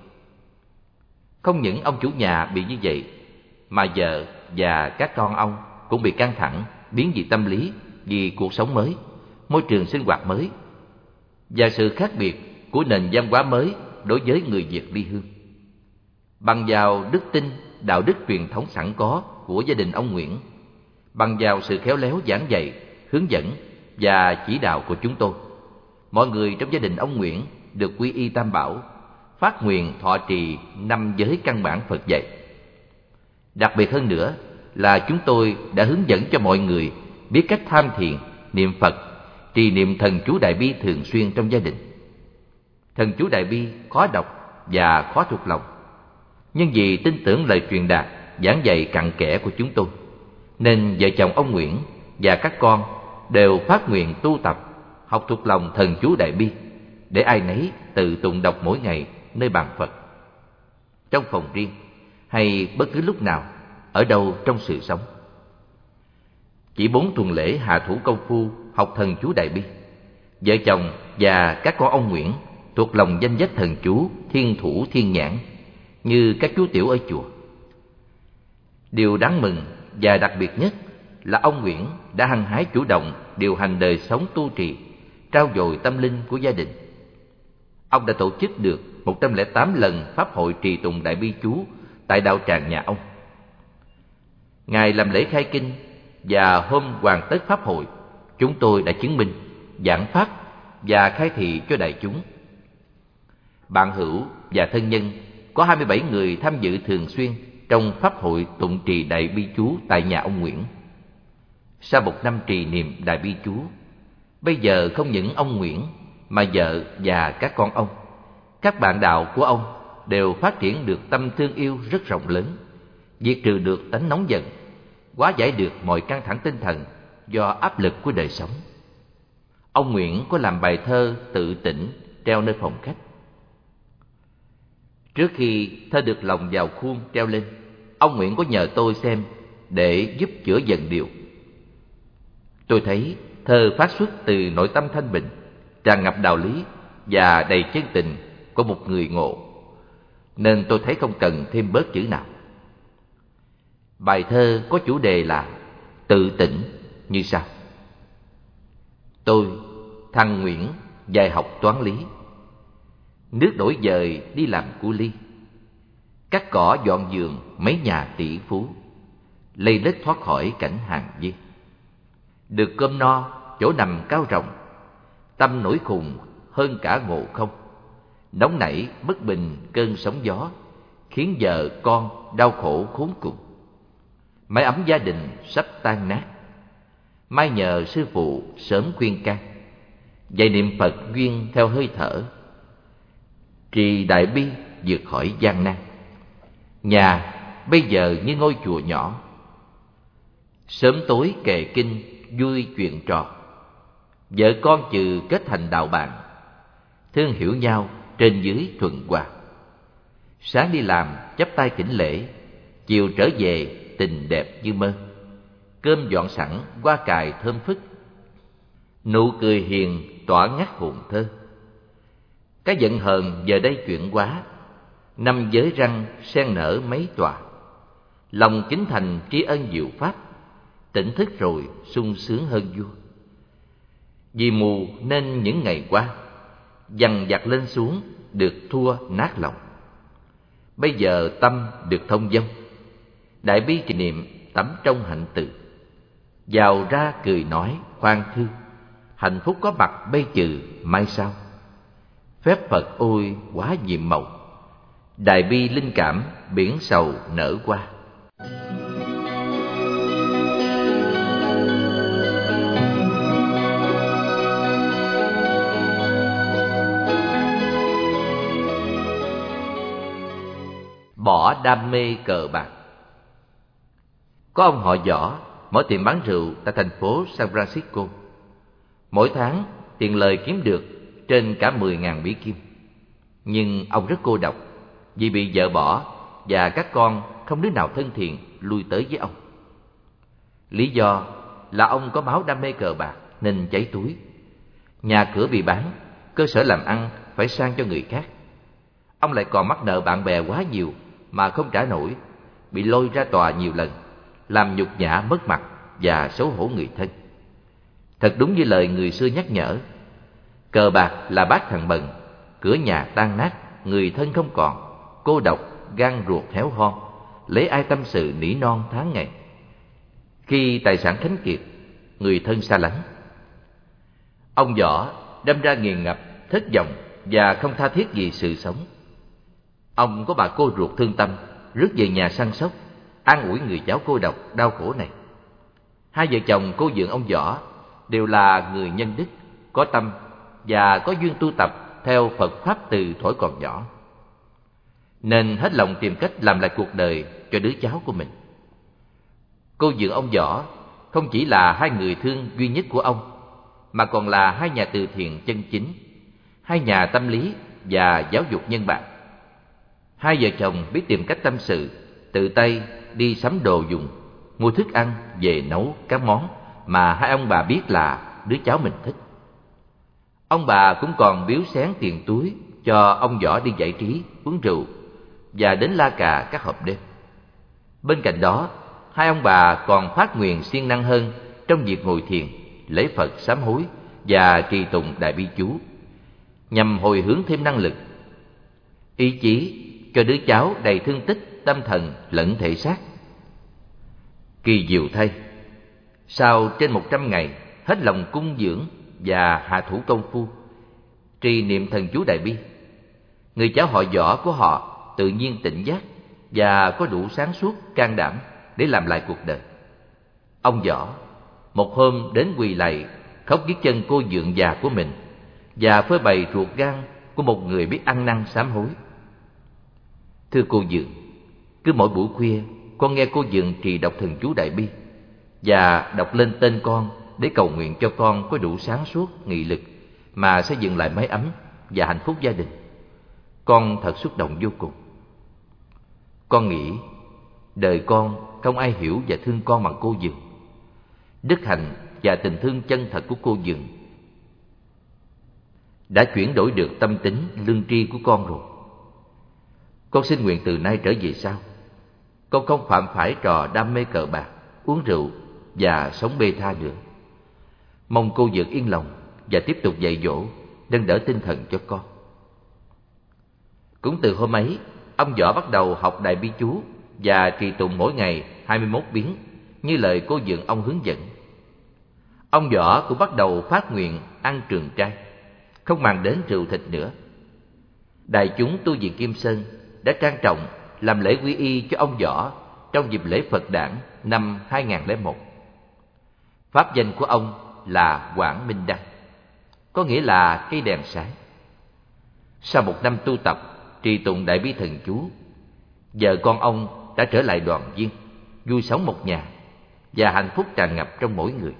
Không những ông chủ nhà bị như vậy, mà vợ và các con ông cũng bị căng thẳng, biến dị tâm lý vì cuộc sống mới, môi trường sinh hoạt mới và sự khác biệt của nền văn hóa mới đối với người Việt ly hương. Bằng vào đức tin, đạo đức truyền thống sẵn có của gia đình ông Nguyễn, bằng vào sự khéo léo giảng dạy, hướng dẫn và chỉ đạo của chúng tôi, mọi người trong gia đình ông Nguyễn được quy y Tam Bảo, phát nguyện thọ trì 5 giới căn bản Phật dạy. Đặc biệt hơn nữa là chúng tôi đã hướng dẫn cho mọi người biết cách tham thiền, niệm Phật, trì niệm thần chú Đại Bi thường xuyên trong gia đình. Thần chú Đại Bi khó đọc và khó thuộc lòng, nhưng vì tin tưởng lời truyền đạt, giảng dạy cặn kẽ của chúng tôi, nên vợ chồng ông Nguyễn và các con đều phát nguyện tu tập, học thuộc lòng thần chú Đại Bi, để ai nấy tự tụng đọc mỗi ngày nơi bàn Phật, trong phòng riêng hay bất cứ lúc nào, ở đâu trong sự sống. Chỉ 4 tuần lễ hạ thủ công phu học thần chú Đại Bi, vợ chồng và các con ông Nguyễn thuộc lòng danh sách thần chú Thiên Thủ Thiên Nhãn như các chú tiểu ở chùa. Điều đáng mừng và đặc biệt nhất là ông Nguyễn đã hăng hái chủ động điều hành đời sống tu trì, trau dồi tâm linh của gia đình. Ông đã tổ chức được 108 lần pháp hội trì tụng Đại Bi chú tại đạo tràng nhà ông. Ngày làm lễ khai kinh và hôm hoàn tất pháp hội, chúng tôi đã chứng minh, giảng pháp và khai thị cho đại chúng. Bạn hữu và thân nhân có 27 người tham dự thường xuyên trong pháp hội tụng trì Đại Bi Chú tại nhà ông Nguyễn. Sau một năm trì niệm Đại Bi Chú, bây giờ không những ông Nguyễn mà vợ và các con ông, các bạn đạo của ông đều phát triển được tâm thương yêu rất rộng lớn, diệt trừ được tánh nóng giận, hóa giải được mọi căng thẳng tinh thần do áp lực của đời sống. Ông Nguyễn có làm bài thơ Tự Tỉnh treo nơi phòng khách. Trước khi thơ được lồng vào khuôn treo lên, ông Nguyễn có nhờ tôi xem để giúp chữa dần điều. Tôi thấy thơ phát xuất từ nội tâm thanh bình, tràn ngập đạo lý và đầy chân tình của một người ngộ, nên tôi thấy không cần thêm bớt chữ nào. Bài thơ có chủ đề là Tự Tỉnh như sau: Tôi, thằng Nguyễn, dạy học toán lý. Nước đổi dời đi làm cu ly, cắt cỏ dọn giường mấy nhà tỷ phú, lây lết thoát khỏi cảnh hàng di. Được cơm no, chỗ nằm cao rộng, tâm nổi khùng hơn cả ngộ không. Nóng nảy bất bình cơn sóng gió, khiến vợ con đau khổ khốn cùng. Mái ấm gia đình sắp tan nát, mai nhờ sư phụ sớm khuyên can, dạy niệm Phật duyên theo hơi thở, trì đại bi vượt khỏi gian nan. Nhà bây giờ như ngôi chùa nhỏ, sớm tối kệ kinh vui chuyện trò. Vợ con trừ kết thành đạo bạn, thương hiểu nhau trên dưới thuận hòa. Sáng đi làm chắp tay kính lễ, chiều trở về tình đẹp như mơ. Cơm dọn sẵn hoa cài thơm phức, nụ cười hiền tỏa ngát hồn thơ. Cái giận hờn giờ đây chuyển hóa, năm giới răng sen nở mấy tòa. Lòng kính thành tri ân diệu pháp, tỉnh thức rồi sung sướng hơn vua. Vì mù nên những ngày qua, dằn vặt lên xuống được thua nát lòng. Bây giờ tâm được thông dong, đại bi trì niệm tắm trong hạnh từ. Vào ra cười nói khoan thư, hạnh phúc có mặt bây trừ mai sau. Phép Phật ôi quá nhiệm màu, đại bi linh cảm biển sầu nở qua. Bỏ đam mê cờ bạc. Có ông họ Võ mở tiệm bán rượu tại thành phố San Francisco. Mỗi tháng tiền lời kiếm được trên cả 10.000 Mỹ Kim. Nhưng ông rất cô độc vì bị vợ bỏ và các con không đứa nào thân thiện lui tới với ông. Lý do là ông có máu đam mê cờ bạc nên cháy túi. Nhà cửa bị bán, cơ sở làm ăn phải sang cho người khác. Ông lại còn mắc nợ bạn bè quá nhiều mà không trả nổi, bị lôi ra tòa nhiều lần, làm nhục nhã mất mặt và xấu hổ người thân. Thật đúng như lời người xưa nhắc nhở, cờ bạc là bát thằng bần, cửa nhà tan nát, người thân không còn, cô độc, gan ruột héo hon, lấy ai tâm sự nỉ non tháng ngày. Khi tài sản khánh kiệt, người thân xa lánh. Ông Võ đâm ra nghiền ngập, thất vọng và không tha thiết gì sự sống. Ông có bà cô ruột thương tâm, rước về nhà săn sóc, an ủi người cháu cô độc đau khổ này. Hai vợ chồng cô dượng ông Võ đều là người nhân đức, có tâm và có duyên tu tập theo Phật pháp từ thuở còn nhỏ, nên hết lòng tìm cách làm lại cuộc đời cho đứa cháu của mình. Cô dượng ông Võ không chỉ là hai người thương duy nhất của ông, mà còn là hai nhà từ thiện chân chính, hai nhà tâm lý và giáo dục nhân bản. Hai vợ chồng biết tìm cách tâm sự, tự tay đi sắm đồ dùng, mua thức ăn về nấu các món mà hai ông bà biết là đứa cháu mình thích. Ông bà cũng còn biếu xén tiền túi cho ông Võ đi giải trí, uống rượu và đến la cà các hộp đêm. Bên cạnh đó, hai ông bà còn phát nguyện siêng năng hơn trong việc ngồi thiền, lễ Phật sám hối và trì tụng Đại Bi Chú, nhằm hồi hướng thêm năng lực, ý chí cho đứa cháu đầy thương tích tâm thần lẫn thể xác. Kỳ diệu thay, sau trên 100 ngày hết lòng cung dưỡng và hạ thủ công phu, trì niệm thần chú Đại Bi. Người cháu họ Võ của họ tự nhiên tỉnh giác và có đủ sáng suốt, can đảm để làm lại cuộc đời. Ông Võ một hôm đến quỳ lạy, khóc dưới chân cô dượng già của mình và phơi bày ruột gan của một người biết ăn năn sám hối. Thưa cô dượng, cứ mỗi buổi khuya con nghe cô dượng trì đọc thần chú Đại Bi và đọc lên tên con để cầu nguyện cho con có đủ sáng suốt, nghị lực mà xây dựng lại mái ấm và hạnh phúc gia đình. Con thật xúc động vô cùng. Con nghĩ đời con không ai hiểu và thương con bằng cô dượng. Đức hạnh và tình thương chân thật của cô dượng đã chuyển đổi được tâm tính lương tri của con rồi. Con xin nguyện từ nay trở về sau, con không phạm phải trò đam mê cờ bạc, uống rượu và sống bê tha nữa. Mong cô dượng yên lòng và tiếp tục dạy dỗ, nâng đỡ tinh thần cho con. Cũng từ hôm ấy, ông Võ bắt đầu học Đại Bi chú và trì tụng mỗi ngày 21 biến như lời cô dượng ông hướng dẫn. Ông Võ cũng bắt đầu phát nguyện ăn trường trai, không màng đến rượu thịt nữa. Đại chúng tu viện Kim Sơn đã trang trọng làm lễ quy y cho ông Võ trong dịp lễ Phật Đản năm 2001. Pháp danh của ông là Quảng Minh Đăng, có nghĩa là cây đèn sáng. Sau một năm tu tập trì tụng Đại Bi thần chú, vợ con ông đã trở lại đoàn viên, vui sống một nhà và hạnh phúc tràn ngập trong mỗi người.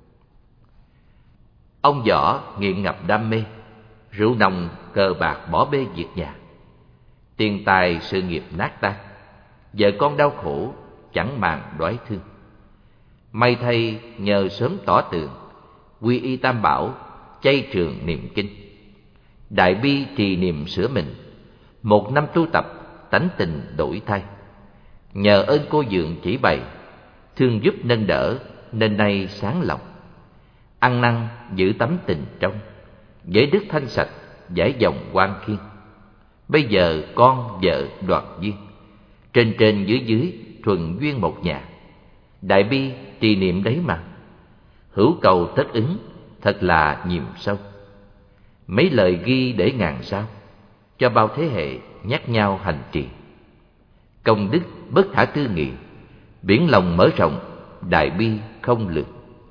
Ông Võ nghiện ngập đam mê, rượu nồng, cờ bạc bỏ bê việc nhà. Tiền tài sự nghiệp nát tan, vợ con đau khổ chẳng màng đói thương. May thay nhờ sớm tỏ tường, quy y Tam Bảo, chay trường niệm kinh, Đại Bi trì niệm sửa mình, một năm tu tập tánh tình đổi thay. Nhờ ơn cô dượng chỉ bày, thương giúp nâng đỡ nên nay sáng lòng. Ăn năn giữ tấm tình trong, giới đức thanh sạch giải dòng quan khiên. Bây giờ con vợ đoàn viên, trên trên dưới dưới thuần duyên một nhà. Đại Bi trì niệm đấy mà, hữu cầu tất ứng, thật là nhiệm sâu. Mấy lời ghi để ngàn sao, cho bao thế hệ nhắc nhau hành trì. Công đức bất khả tư nghị, biển lòng mở rộng, Đại Bi không lường.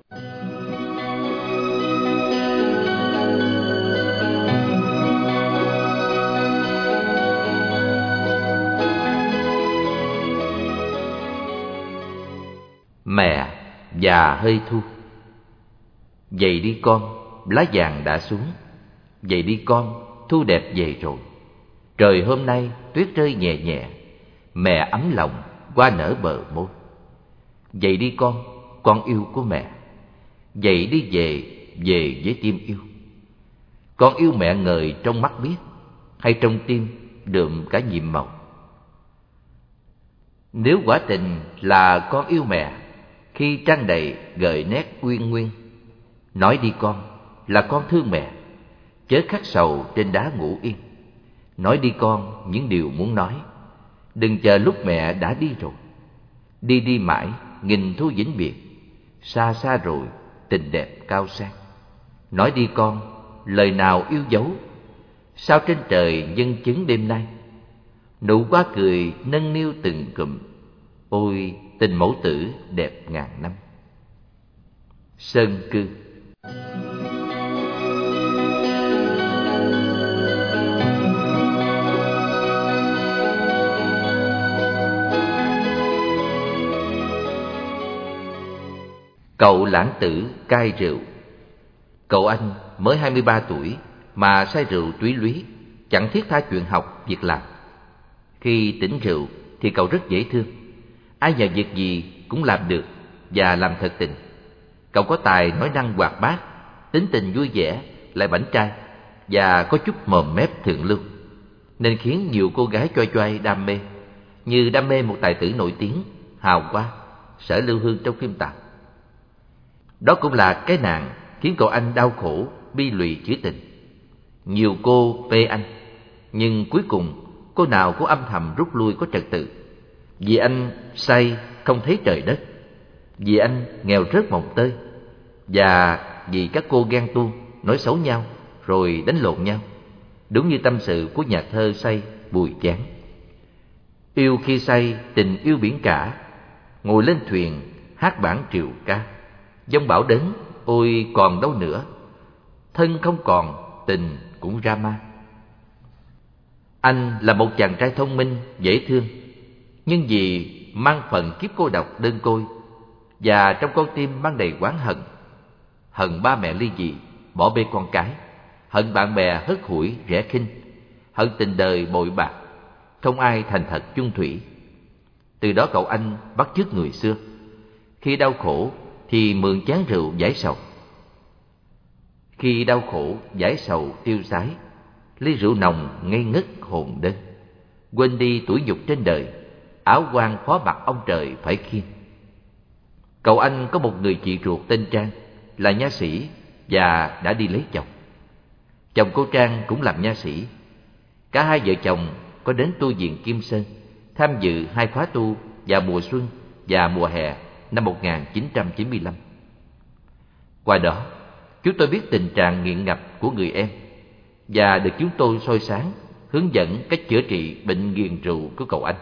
Mẹ già hơi thu. Dậy đi con, lá vàng đã xuống. Dậy đi con, thu đẹp về rồi. Trời hôm nay tuyết rơi nhẹ nhẹ, mẹ ấm lòng qua nở bờ môi. Dậy đi con yêu của mẹ. Dậy đi về với tim yêu. Con yêu mẹ ngời trong mắt biết, hay trong tim đượm cả nhiệm màu. Nếu quả tình là con yêu mẹ, khi trang đầy gợi nét uyên nguyên, nói đi con là con thương mẹ, chớ khắc sầu trên đá ngủ yên. Nói đi con những điều muốn nói, đừng chờ lúc mẹ đã đi rồi. Đi đi mãi nghìn thu vĩnh biệt, xa xa rồi tình đẹp cao sang. Nói đi con lời nào yêu dấu, sao trên trời nhân chứng đêm nay. Nụ quá cười nâng niu từng cụm, ôi tình mẫu tử đẹp ngàn năm. Sơn Cư. Cậu lãng tử cai rượu. Cậu anh mới 23 tuổi mà say rượu túy lúy, chẳng thiết tha chuyện học, việc làm. Khi tỉnh rượu thì cậu rất dễ thương, ai nhờ việc gì cũng làm được và làm thật tình. Cậu có tài nói năng hoạt bát, tính tình vui vẻ, lại bảnh trai và có chút mồm mép thượng lưu, nên khiến nhiều cô gái choai choai đam mê, như đam mê một tài tử nổi tiếng, hào quang, Sở Lưu Hương trong phim Tàu. Đó cũng là cái nạn khiến cậu anh đau khổ, bi lụy chữ tình. Nhiều cô phê anh, nhưng cuối cùng cô nào cũng âm thầm rút lui có trật tự. Vì anh say không thấy trời đất, vì anh nghèo rớt mồng tơi, và vì các cô ghen tuông nói xấu nhau rồi đánh lộn nhau, đúng như tâm sự của nhà thơ say Bùi Chán. Yêu khi say tình yêu biển cả, ngồi lên thuyền hát bản triều ca. Giông bão đến ôi còn đâu nữa, thân không còn tình cũng ra ma. Anh là một chàng trai thông minh, dễ thương, nhưng vì mang phần kiếp cô độc đơn côi, và trong con tim mang đầy oán hận. Hận ba mẹ ly dị, bỏ bê con cái, hận bạn bè hớt hủi rẻ khinh, hận tình đời bội bạc, không ai thành thật chung thủy. Từ đó cậu anh bắt chước người xưa, khi đau khổ thì mượn chén rượu giải sầu. Khi đau khổ giải sầu tiêu sái, ly rượu nồng ngây ngất hồn đơn. Quên đi tuổi nhục trên đời, áo quan phó mặc ông trời phải khiêng. Cậu anh có một người chị ruột tên Trang, là nha sĩ và đã đi lấy chồng. Chồng cô Trang cũng làm nha sĩ. Cả hai vợ chồng có đến tu viện Kim Sơn, tham dự 2 khóa tu vào mùa xuân và mùa hè năm 1995. Qua đó, chúng tôi biết tình trạng nghiện ngập của người em và được chúng tôi soi sáng, hướng dẫn cách chữa trị bệnh nghiện rượu của cậu anh.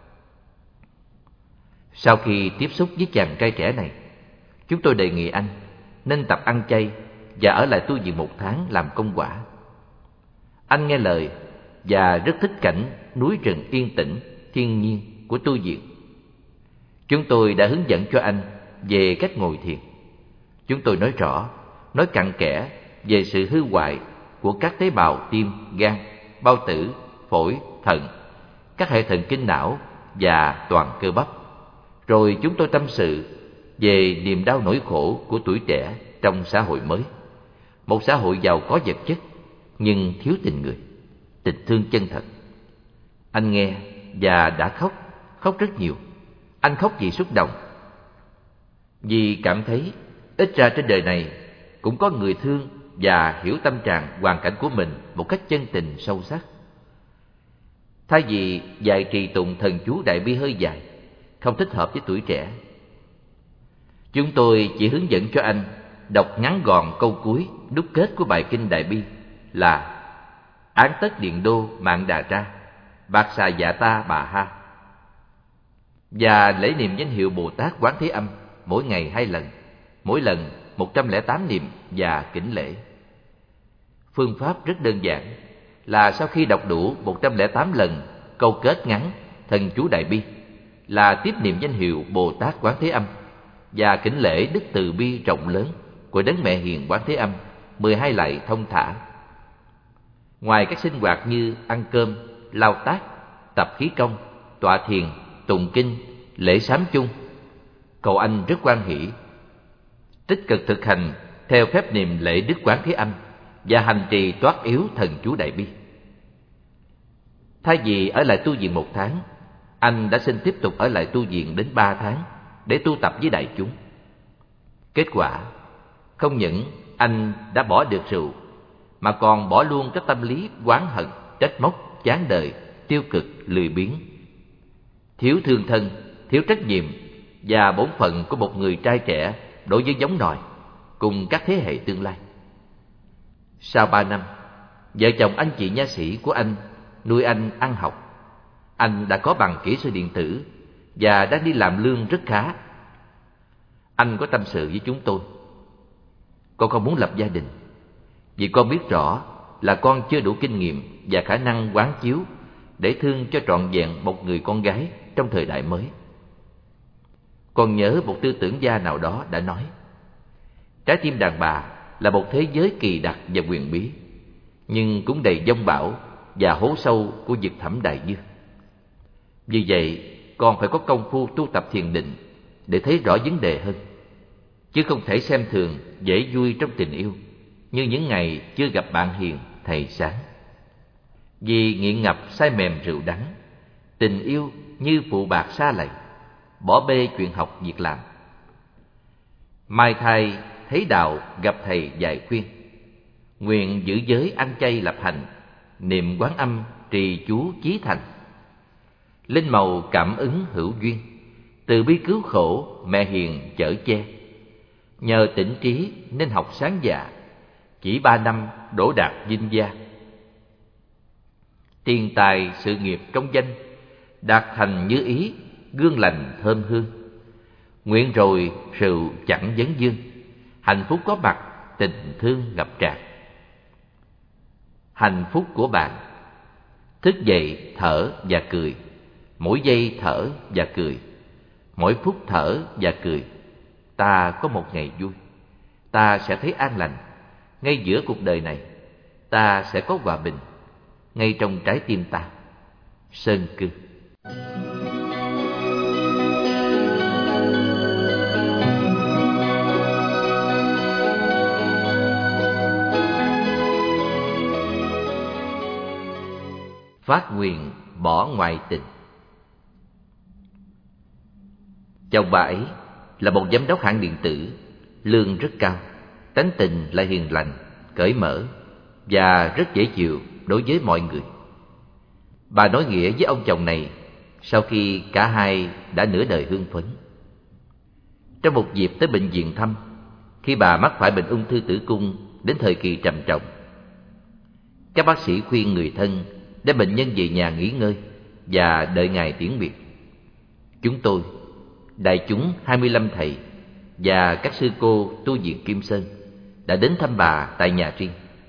Sau khi tiếp xúc với chàng trai trẻ này, chúng tôi đề nghị anh nên tập ăn chay và ở lại tu viện 1 tháng làm công quả. Anh nghe lời và rất thích cảnh núi rừng yên tĩnh, thiên nhiên của tu viện. Chúng tôi đã hướng dẫn cho anh về cách ngồi thiền. Chúng tôi nói rõ, nói cặn kẽ về sự hư hoại của các tế bào tim, gan, bao tử, phổi, thận, các hệ thần kinh não và toàn cơ bắp. Rồi chúng tôi tâm sự về niềm đau nỗi khổ của tuổi trẻ trong xã hội mới. Một xã hội giàu có vật chất nhưng thiếu tình người, tình thương chân thật. Anh nghe và đã khóc, khóc rất nhiều. Anh khóc vì xúc động, vì cảm thấy ít ra trên đời này cũng có người thương và hiểu tâm trạng, hoàn cảnh của mình một cách chân tình sâu sắc. Thay vì dạy trì tụng thần chú Đại Bi hơi dài, không thích hợp với tuổi trẻ, chúng tôi chỉ hướng dẫn cho anh đọc ngắn gọn câu cuối đúc kết của bài kinh Đại Bi là: Án tất điện đô mạng đà ra, bạc xà dạ ta bà ha, và lễ niệm danh hiệu Bồ Tát Quán Thế Âm mỗi ngày 2 lần, mỗi lần 108 niệm và kính lễ. Phương pháp rất đơn giản là sau khi đọc đủ 108 lần câu kết ngắn thần chú Đại Bi là tiếp niệm danh hiệu Bồ Tát Quán Thế Âm và kính lễ đức từ bi rộng lớn của Đấng Mẹ Hiền Quán Thế Âm 12 lạy thông thả. Ngoài các sinh hoạt như ăn cơm, lau tác, tập khí công, tọa thiền, tụng kinh, lễ sám chung, cậu anh rất hoan hỷ, tích cực thực hành theo phép niệm lễ Đức Quán Thế Âm và hành trì toát yếu thần chú Đại Bi. Thay vì ở lại tu viện 1 tháng, anh đã xin tiếp tục ở lại tu viện đến 3 tháng để tu tập với đại chúng. Kết quả, không những anh đã bỏ được rượu, mà còn bỏ luôn cái tâm lý oán hận, trách móc, chán đời, tiêu cực, lười biếng, thiếu thương thân, thiếu trách nhiệm và bổn phận của một người trai trẻ đối với giống nòi cùng các thế hệ tương lai. Sau 3 năm, vợ chồng anh chị nha sĩ của anh nuôi anh ăn học. Anh đã có bằng kỹ sư điện tử và đang đi làm lương rất khá. Anh có tâm sự với chúng tôi: Con không muốn lập gia đình, vì con biết rõ là con chưa đủ kinh nghiệm và khả năng quán chiếu để thương cho trọn vẹn một người con gái trong thời đại mới. Con nhớ một tư tưởng gia nào đó đã nói: Trái tim đàn bà là một thế giới kỳ đặc và huyền bí, nhưng cũng đầy dông bão và hố sâu của vực thẳm đại dương. Vì vậy, con phải có công phu tu tập thiền định để thấy rõ vấn đề hơn, chứ không thể xem thường dễ vui trong tình yêu như những ngày chưa gặp bạn hiền thầy sáng. Vì nghiện ngập say mềm rượu đắng, tình yêu như phụ bạc xa lầy, bỏ bê chuyện học việc làm. Mai thai thấy đạo gặp thầy dạy khuyên, nguyện giữ giới ăn chay lập hành, niệm Quán Âm trì chú chí thành. Linh màu cảm ứng hữu duyên, từ bi cứu khổ mẹ hiền chở che. Nhờ tỉnh trí nên học sáng dạ, chỉ 3 năm đỗ đạt vinh gia. Tiền tài sự nghiệp công danh, đạt thành như ý, gương lành thơm hương. Nguyện rồi rượu chẳng vấn dương, hạnh phúc có mặt, tình thương ngập tràn. Hạnh phúc của bạn: thức dậy thở và cười, mỗi giây thở và cười, mỗi phút thở và cười. Ta có một ngày vui, ta sẽ thấy an lành. Ngay giữa cuộc đời này, ta sẽ có hòa bình, ngay trong trái tim ta. Sơn Cư. Phát nguyện bỏ ngoại tình. Chồng bà ấy là một giám đốc hãng điện tử, lương rất cao, tánh tình lại hiền lành, cởi mở và rất dễ chịu đối với mọi người. Bà nói nghĩa với ông chồng này sau khi cả hai đã nửa đời hương phấn. Trong một dịp tới bệnh viện thăm, khi bà mắc phải bệnh ung thư tử cung đến thời kỳ trầm trọng, các bác sĩ khuyên người thân đem bệnh nhân về nhà nghỉ ngơi và đợi ngày tiễn biệt. Chúng tôi, đại chúng 25 thầy và các sư cô tu viện Kim Sơn đã đến thăm bà tại nhà riêng.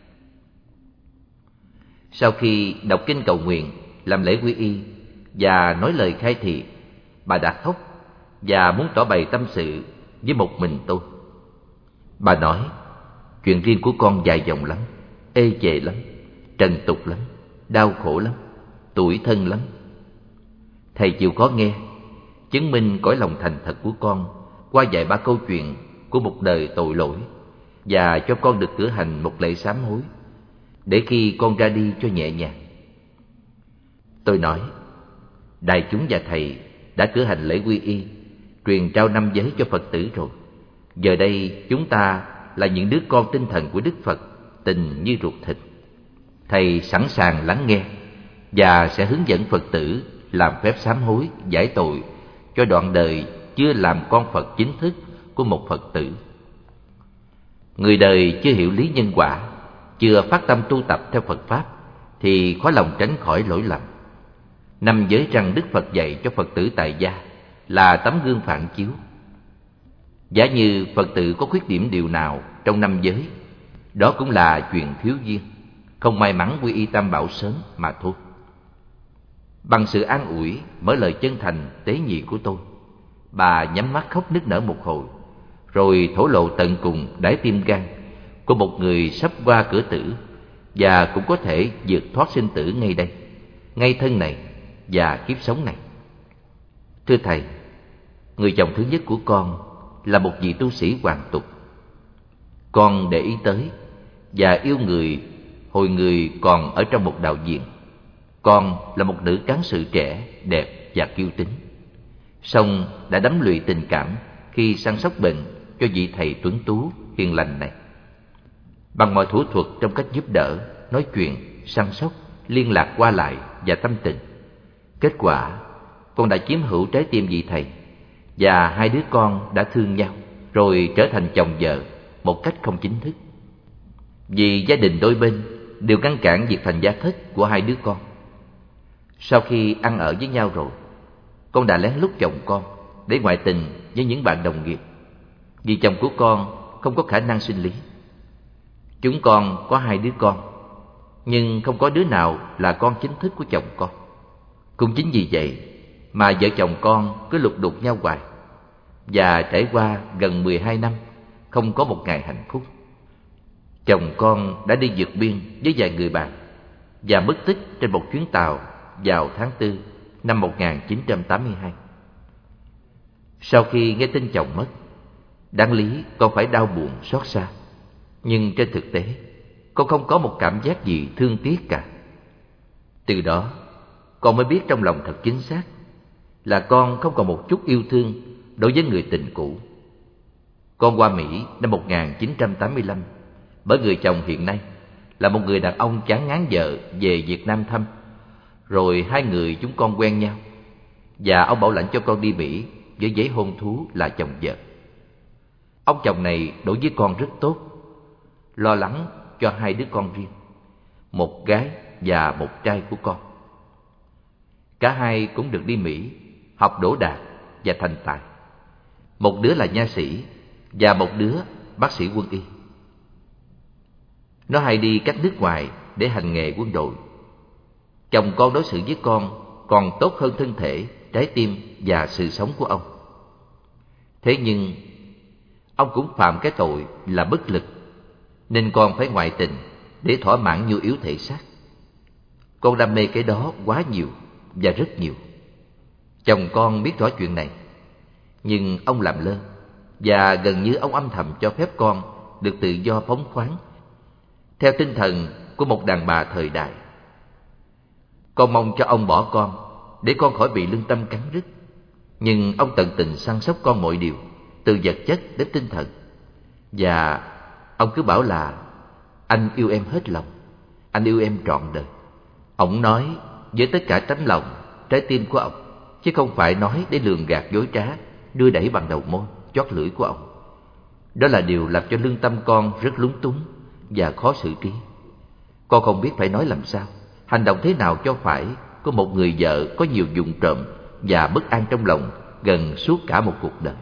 Sau khi đọc kinh cầu nguyện, làm lễ quy y và nói lời khai thị, bà đã khóc và muốn tỏ bày tâm sự với một mình tôi. Bà nói, chuyện riêng của con dài dòng lắm, ê chề lắm, trần tục lắm, đau khổ lắm, tủi thân lắm. Thầy chịu khó nghe, chứng minh cõi lòng thành thật của con qua vài ba câu chuyện của một đời tội lỗi, và cho con được cử hành một lễ sám hối, để khi con ra đi cho nhẹ nhàng. Tôi nói, đại chúng và thầy đã cử hành lễ quy y, truyền trao 5 giới cho Phật tử rồi. Giờ đây chúng ta là những đứa con tinh thần của Đức Phật, tình như ruột thịt. Thầy sẵn sàng lắng nghe và sẽ hướng dẫn Phật tử làm phép sám hối giải tội cho đoạn đời chưa làm con Phật chính thức của một Phật tử. Người đời chưa hiểu lý nhân quả, chưa phát tâm tu tập theo Phật Pháp thì khó lòng tránh khỏi lỗi lầm. 5 giới răn Đức Phật dạy cho Phật tử tại gia là tấm gương phản chiếu. Giả như Phật tử có khuyết điểm điều nào trong 5 giới, đó cũng là chuyện thiếu duyên, không may mắn quy y Tam Bảo sớm mà thôi. Bằng sự an ủi, mở lời chân thành tế nhị của tôi, bà nhắm mắt khóc nức nở một hồi, rồi thổ lộ tận cùng đáy tim gan của một người sắp qua cửa tử và cũng có thể vượt thoát sinh tử ngay đây, ngay thân này và kiếp sống này. Thưa thầy, người chồng thứ nhất của con là một vị tu sĩ hoàn tục. Con để ý tới và yêu người hồi người còn ở trong một đạo viện. Con là một nữ cán sự trẻ, đẹp và kiêu tín, song đã đắm lụy tình cảm khi săn sóc bệnh cho vị thầy tuấn tú hiền lành này. Bằng mọi thủ thuật trong cách giúp đỡ, nói chuyện, săn sóc, liên lạc qua lại và tâm tình, kết quả con đã chiếm hữu trái tim vị thầy, và hai đứa con đã thương nhau, rồi trở thành chồng vợ một cách không chính thức. Vì gia đình đôi bên đều ngăn cản việc thành gia thất của hai đứa con. Sau khi ăn ở với nhau rồi, con đã lén lút chồng con để ngoại tình với những bạn đồng nghiệp, vì chồng của con không có khả năng sinh lý. Chúng con có 2 đứa con, nhưng không có đứa nào là con chính thức của chồng con. Cũng chính vì vậy mà vợ chồng con cứ lục đục nhau hoài, và trải qua gần 12 năm không có một ngày hạnh phúc. Chồng con đã đi vượt biên với vài người bạn và mất tích trên một chuyến tàu vào tháng 4 năm 1982. Sau khi nghe tin chồng mất, đáng lý con phải đau buồn xót xa, nhưng trên thực tế con không có một cảm giác gì thương tiếc cả. Từ đó con mới biết trong lòng thật chính xác là con không còn một chút yêu thương đối với người tình cũ. Con qua Mỹ năm 1985 bởi người chồng hiện nay là một người đàn ông chán ngán vợ về Việt Nam thăm. Rồi hai người chúng con quen nhau, và ông bảo lãnh cho con đi Mỹ với giấy hôn thú là chồng vợ. Ông chồng này đối với con rất tốt, lo lắng cho 2 đứa con riêng, một gái và một trai của con. Cả hai cũng được đi Mỹ, học đỗ đạt và thành tài. Một đứa là nha sĩ và một đứa bác sĩ quân y. Nó hay đi các nước ngoài để hành nghề quân đội. Chồng con đối xử với con còn tốt hơn thân thể, trái tim và sự sống của ông. Thế nhưng ông cũng phạm cái tội là bất lực, nên con phải ngoại tình để thỏa mãn nhu yếu thể xác. Con đam mê cái đó quá nhiều và rất nhiều. Chồng con biết rõ chuyện này, nhưng ông làm lơ, và gần như ông âm thầm cho phép con được tự do phóng khoáng theo tinh thần của một đàn bà thời đại. Con mong cho ông bỏ con để con khỏi bị lương tâm cắn rứt, nhưng ông tận tình săn sóc con mọi điều, từ vật chất đến tinh thần. Và ông cứ bảo là anh yêu em hết lòng, anh yêu em trọn đời. Ông nói với tất cả tấm lòng, trái tim của ông, chứ không phải nói để lường gạt dối trá, đưa đẩy bằng đầu môi, chót lưỡi của ông. Đó là điều làm cho lương tâm con rất lúng túng và khó xử trí. Con không biết phải nói làm sao, hành động thế nào cho phải của một người vợ có nhiều vụng trộm và bất an trong lòng gần suốt cả một cuộc đời.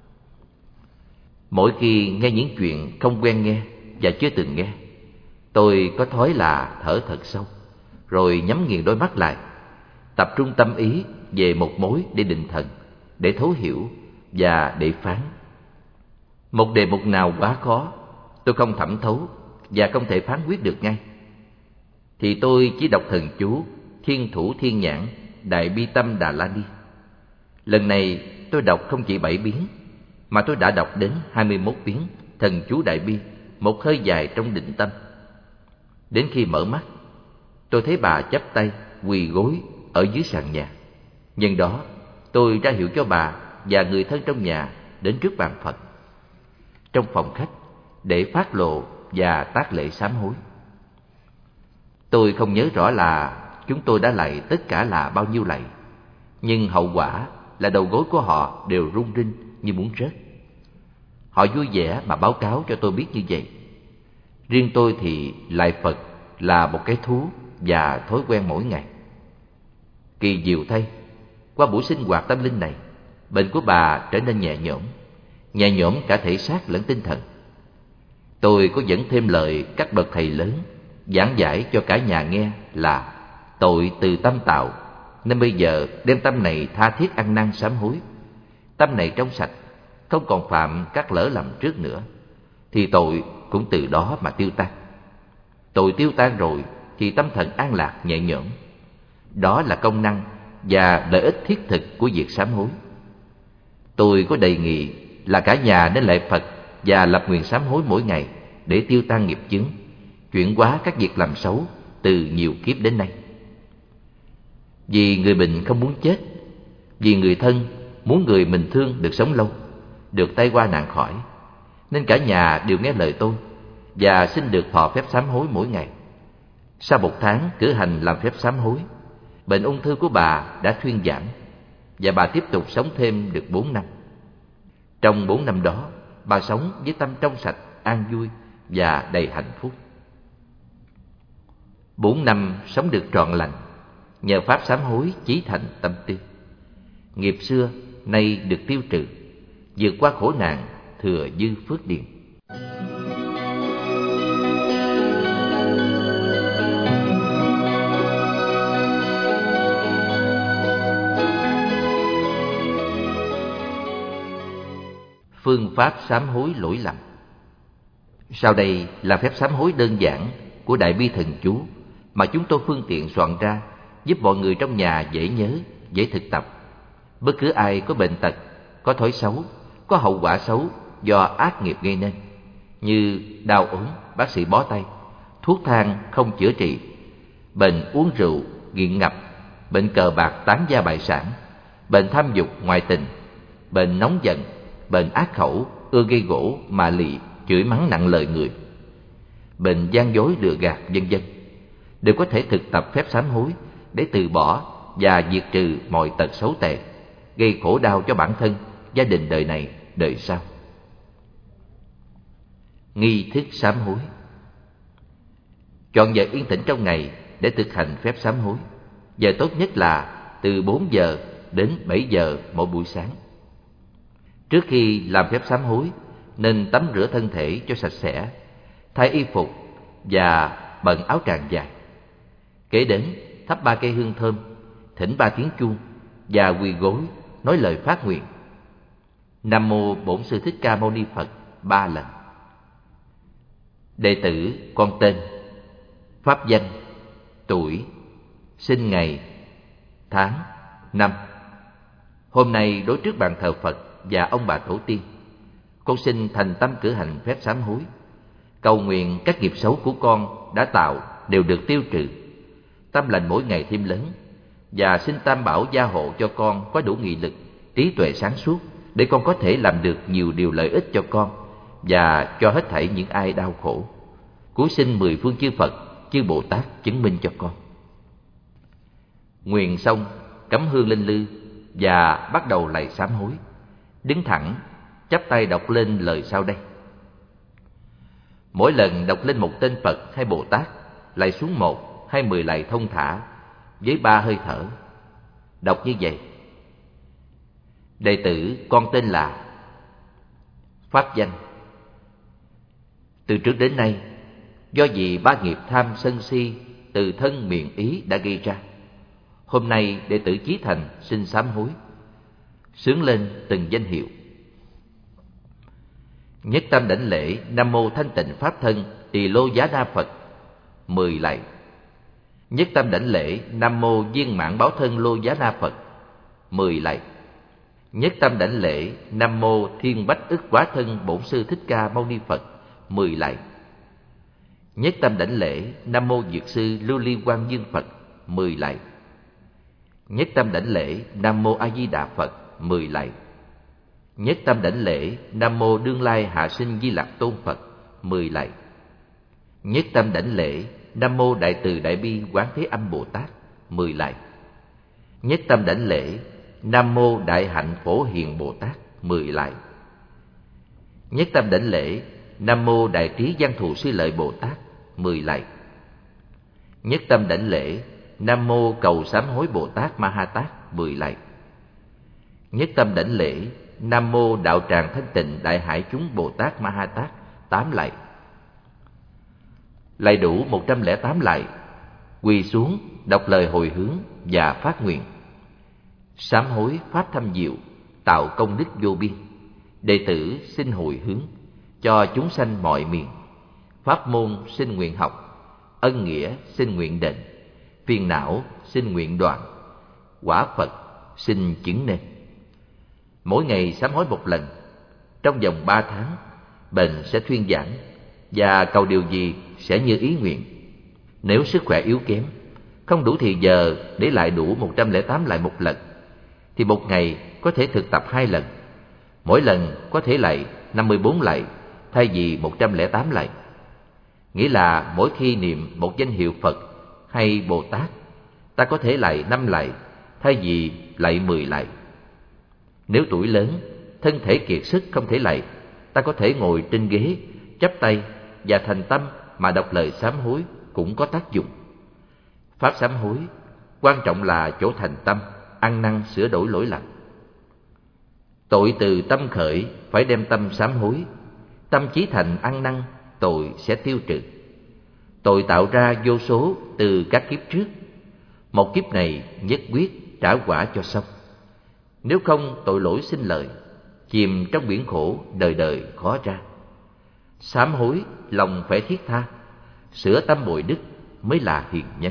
Mỗi khi nghe những chuyện không quen nghe và chưa từng nghe, tôi có thói là thở thật sâu, rồi nhắm nghiền đôi mắt lại, tập trung tâm ý về một mối để định thần, để thấu hiểu và để phán. Một đề mục nào quá khó, tôi không thẩm thấu và không thể phán quyết được ngay, thì tôi chỉ đọc thần chú Thiên Thủ Thiên Nhãn Đại Bi Tâm Đà La Ni. Lần này tôi đọc không chỉ 7 biến, mà tôi đã đọc đến 21 biến thần chú Đại Bi, một hơi dài trong định tâm. Đến khi mở mắt, tôi thấy bà chắp tay quỳ gối ở dưới sàn nhà. Nhân đó tôi ra hiệu cho bà và người thân trong nhà đến trước bàn Phật trong phòng khách để phát lộ và tác lễ sám hối. Tôi không nhớ rõ là chúng tôi đã lạy tất cả là bao nhiêu lạy, nhưng hậu quả là đầu gối của họ đều rung rinh như muốn rớt. Họ vui vẻ mà báo cáo cho tôi biết như vậy. Riêng tôi thì lạy Phật là một cái thú và thói quen mỗi ngày. Kỳ diệu thay, qua buổi sinh hoạt tâm linh này, bệnh của bà trở nên nhẹ nhõm cả thể xác lẫn tinh thần. Tôi có dẫn thêm lời các bậc thầy lớn giảng giải cho cả nhà nghe là tội từ tâm tạo, nên bây giờ đem tâm này tha thiết ăn năn sám hối. Tâm này trong sạch, không còn phạm các lỡ lầm trước nữa, thì tội cũng từ đó mà tiêu tan. Tội tiêu tan rồi thì tâm thần an lạc nhẹ nhõm. Đó là công năng và lợi ích thiết thực của việc sám hối. Tôi có đề nghị là cả nhà nên lạy Phật và lập nguyện sám hối mỗi ngày để tiêu tan nghiệp chướng, chuyển hóa các việc làm xấu từ nhiều kiếp đến nay. Vì người bệnh không muốn chết, vì người thân muốn người mình thương được sống lâu, được tai qua nạn khỏi, nên cả nhà đều nghe lời tôi và xin được thọ phép sám hối mỗi ngày. Sau 1 tháng cử hành làm phép sám hối, bệnh ung thư của bà đã thuyên giảm và bà tiếp tục sống thêm được 4 năm. Trong 4 năm đó, bà sống với tâm trong sạch, an vui và đầy hạnh phúc. 4 năm sống được trọn lành, nhờ pháp sám hối chí thành tâm tư. Nghiệp xưa nay được tiêu trừ, vượt qua khổ nạn, thừa dư phước điền. Phương pháp sám hối lỗi lầm. Sau đây là phép sám hối đơn giản của Đại Bi Thần Chú mà chúng tôi phương tiện soạn ra, giúp mọi người trong nhà dễ nhớ, dễ thực tập. Bất cứ ai có bệnh tật, có thói xấu, có hậu quả xấu do ác nghiệp gây nên, như đau ốm, bác sĩ bó tay, thuốc thang không chữa trị, bệnh uống rượu, nghiện ngập, bệnh cờ bạc tán gia bại sản, bệnh tham dục ngoại tình, bệnh nóng giận, bệnh ác khẩu, ưa gây gổ, mạ lị, chửi mắng nặng lời người, bệnh gian dối lừa gạt, vân vân, đều có thể thực tập phép sám hối để từ bỏ và diệt trừ mọi tật xấu tệ, gây khổ đau cho bản thân, gia đình đời này, đời sau. Nghi thức sám hối. Chọn giờ yên tĩnh trong ngày để thực hành phép sám hối. Giờ tốt nhất là từ 4 giờ đến 7 giờ mỗi buổi sáng. Trước khi làm phép sám hối, nên tắm rửa thân thể cho sạch sẽ, thay y phục và bận áo tràng dài. Kế đến thắp 3 cây hương thơm, thỉnh 3 tiếng chuông và quỳ gối nói lời phát nguyện: Nam mô Bổn Sư Thích Ca Mâu Ni Phật 3 lần. Đệ tử con tên, pháp danh, tuổi, sinh ngày, tháng, năm. Hôm nay đối trước bàn thờ Phật và ông bà tổ tiên, con xin thành tâm cử hành phép sám hối, cầu nguyện các nghiệp xấu của con đã tạo đều được tiêu trừ, tâm lành mỗi ngày thêm lớn, và xin Tam Bảo gia hộ cho con có đủ nghị lực, trí tuệ sáng suốt để con có thể làm được nhiều điều lợi ích cho con và cho hết thảy những ai đau khổ. Cúi xin 10 phương chư Phật, chư Bồ Tát chứng minh cho con. Nguyện xong, cắm hương lên lư và bắt đầu lạy sám hối. Đứng thẳng, chắp tay đọc lên lời sau đây. Mỗi lần đọc lên một tên Phật hay Bồ Tát, lạy xuống 1 hay 10 lạy thông thả với 3 hơi thở. Đọc như vậy: Đệ tử con tên là. Pháp danh: từ trước đến nay, do vì 3 nghiệp tham sân si từ thân miệng ý đã gây ra, hôm nay đệ tử chí thành xin sám hối. Xướng lên từng danh hiệu. Nhất tâm đảnh lễ Nam mô Thanh Tịnh Pháp Thân Tỳ Lô Giá Na Phật 10 lạy. Nhất tâm đảnh lễ Nam mô Viên Mãn Báo Thân Lô Giá Na Phật 10 lạy. Nhất tâm đảnh lễ Nam mô Thiên Bách Ức Quá Thân Bổn Sư Thích Ca Mâu Ni Phật 10 lạy. Nhất tâm đảnh lễ Nam mô Dược Sư Lưu Ly Quang Dương Phật 10 lạy. Nhất tâm đảnh lễ Nam mô A Di Đà Phật 10 lạy. Nhất tâm đảnh lễ Nam mô Đương Lai Hạ Sinh Di Lặc Tôn Phật 10 lạy. Nhất tâm đảnh lễ Nam mô Đại Từ Đại Bi Quán Thế Âm Bồ Tát 10 lạy. Nhất tâm đảnh lễ Nam mô Đại Hạnh Phổ Hiền Bồ Tát 10 lạy. Nhất tâm đảnh lễ Nam mô Đại Trí Văn Thù Sư Lợi Bồ Tát 10 lạy. Nhất tâm đảnh lễ Nam mô Cầu Sám Hối Bồ Tát Ma Ha Tát 10 lạy. Nhất tâm đảnh lễ Nam mô Đạo Tràng Thanh Tịnh Đại Hải Chúng Bồ Tát Ma Ha Tát 8 lạy. Lạy đủ 108 lạy, quỳ xuống đọc lời hồi hướng và phát nguyện. Sám hối pháp thâm diệu, tạo công đức vô biên. Đệ tử xin hồi hướng cho chúng sanh mọi miền. Pháp môn xin nguyện học, ân nghĩa xin nguyện đền, phiền não xin nguyện đoạn, quả Phật xin chứng nên. Mỗi ngày sám hối 1 lần. Trong vòng 3 tháng, bệnh sẽ thuyên giảm và cầu điều gì sẽ như ý nguyện. Nếu sức khỏe yếu kém, không đủ thì giờ để lại đủ 108 lại 1 lần, thì 1 ngày có thể thực tập 2 lần. Mỗi lần có thể lạy 54 lạy thay vì 108 lạy. Nghĩa là mỗi khi niệm một danh hiệu Phật hay Bồ Tát, ta có thể lạy 5 lạy thay vì lạy 10 lạy. Nếu tuổi lớn, thân thể kiệt sức không thể lạy, ta có thể ngồi trên ghế, chắp tay và thành tâm mà đọc lời sám hối cũng có tác dụng. Pháp sám hối quan trọng là chỗ thành tâm, ăn năn sửa đổi lỗi lầm. Tội từ tâm khởi, phải đem tâm sám hối. Tâm chí thành ăn năn, tội sẽ tiêu trừ. Tội tạo ra vô số từ các kiếp trước, một kiếp này nhất quyết trả quả cho xong. Nếu không, tội lỗi sinh lợi, chìm trong biển khổ đời đời khó ra. Sám hối lòng phải thiết tha, sửa tâm bồi đức mới là hiền nhân.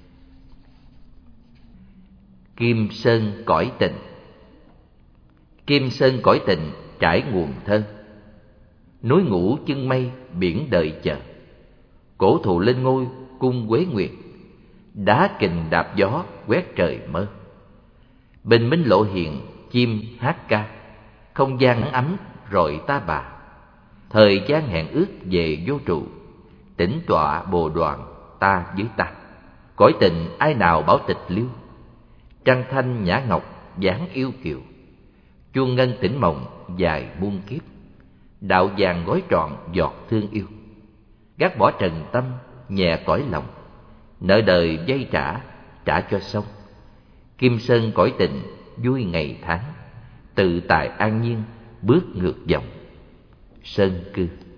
Kim sơn cõi tình. Kim sơn cõi tình trải nguồn thơ, núi ngũ chân mây biển đời chờ. Cổ thụ lên ngôi cung Quế Nguyệt, đá kình đạp gió quét trời mơ. Bình minh lộ hiền chim hát ca, không gian nắng ấm rồi ta bà. Thời gian hẹn ước về vô trụ, tĩnh tọa bồ đoàn ta với ta. Cõi tình ai nào bảo tịch liêu, trăng thanh nhã ngọc dáng yêu kiều. Chuông ngân tỉnh mộng dài muôn kiếp, đạo vàng gói trọn giọt thương yêu. Gác bỏ trần tâm nhẹ cõi lòng. Nợ đời vay trả, trả cho xong. Kim sơn cõi tình, vui ngày tháng. Tự tại an nhiên, bước ngược dòng. Sơn Cư.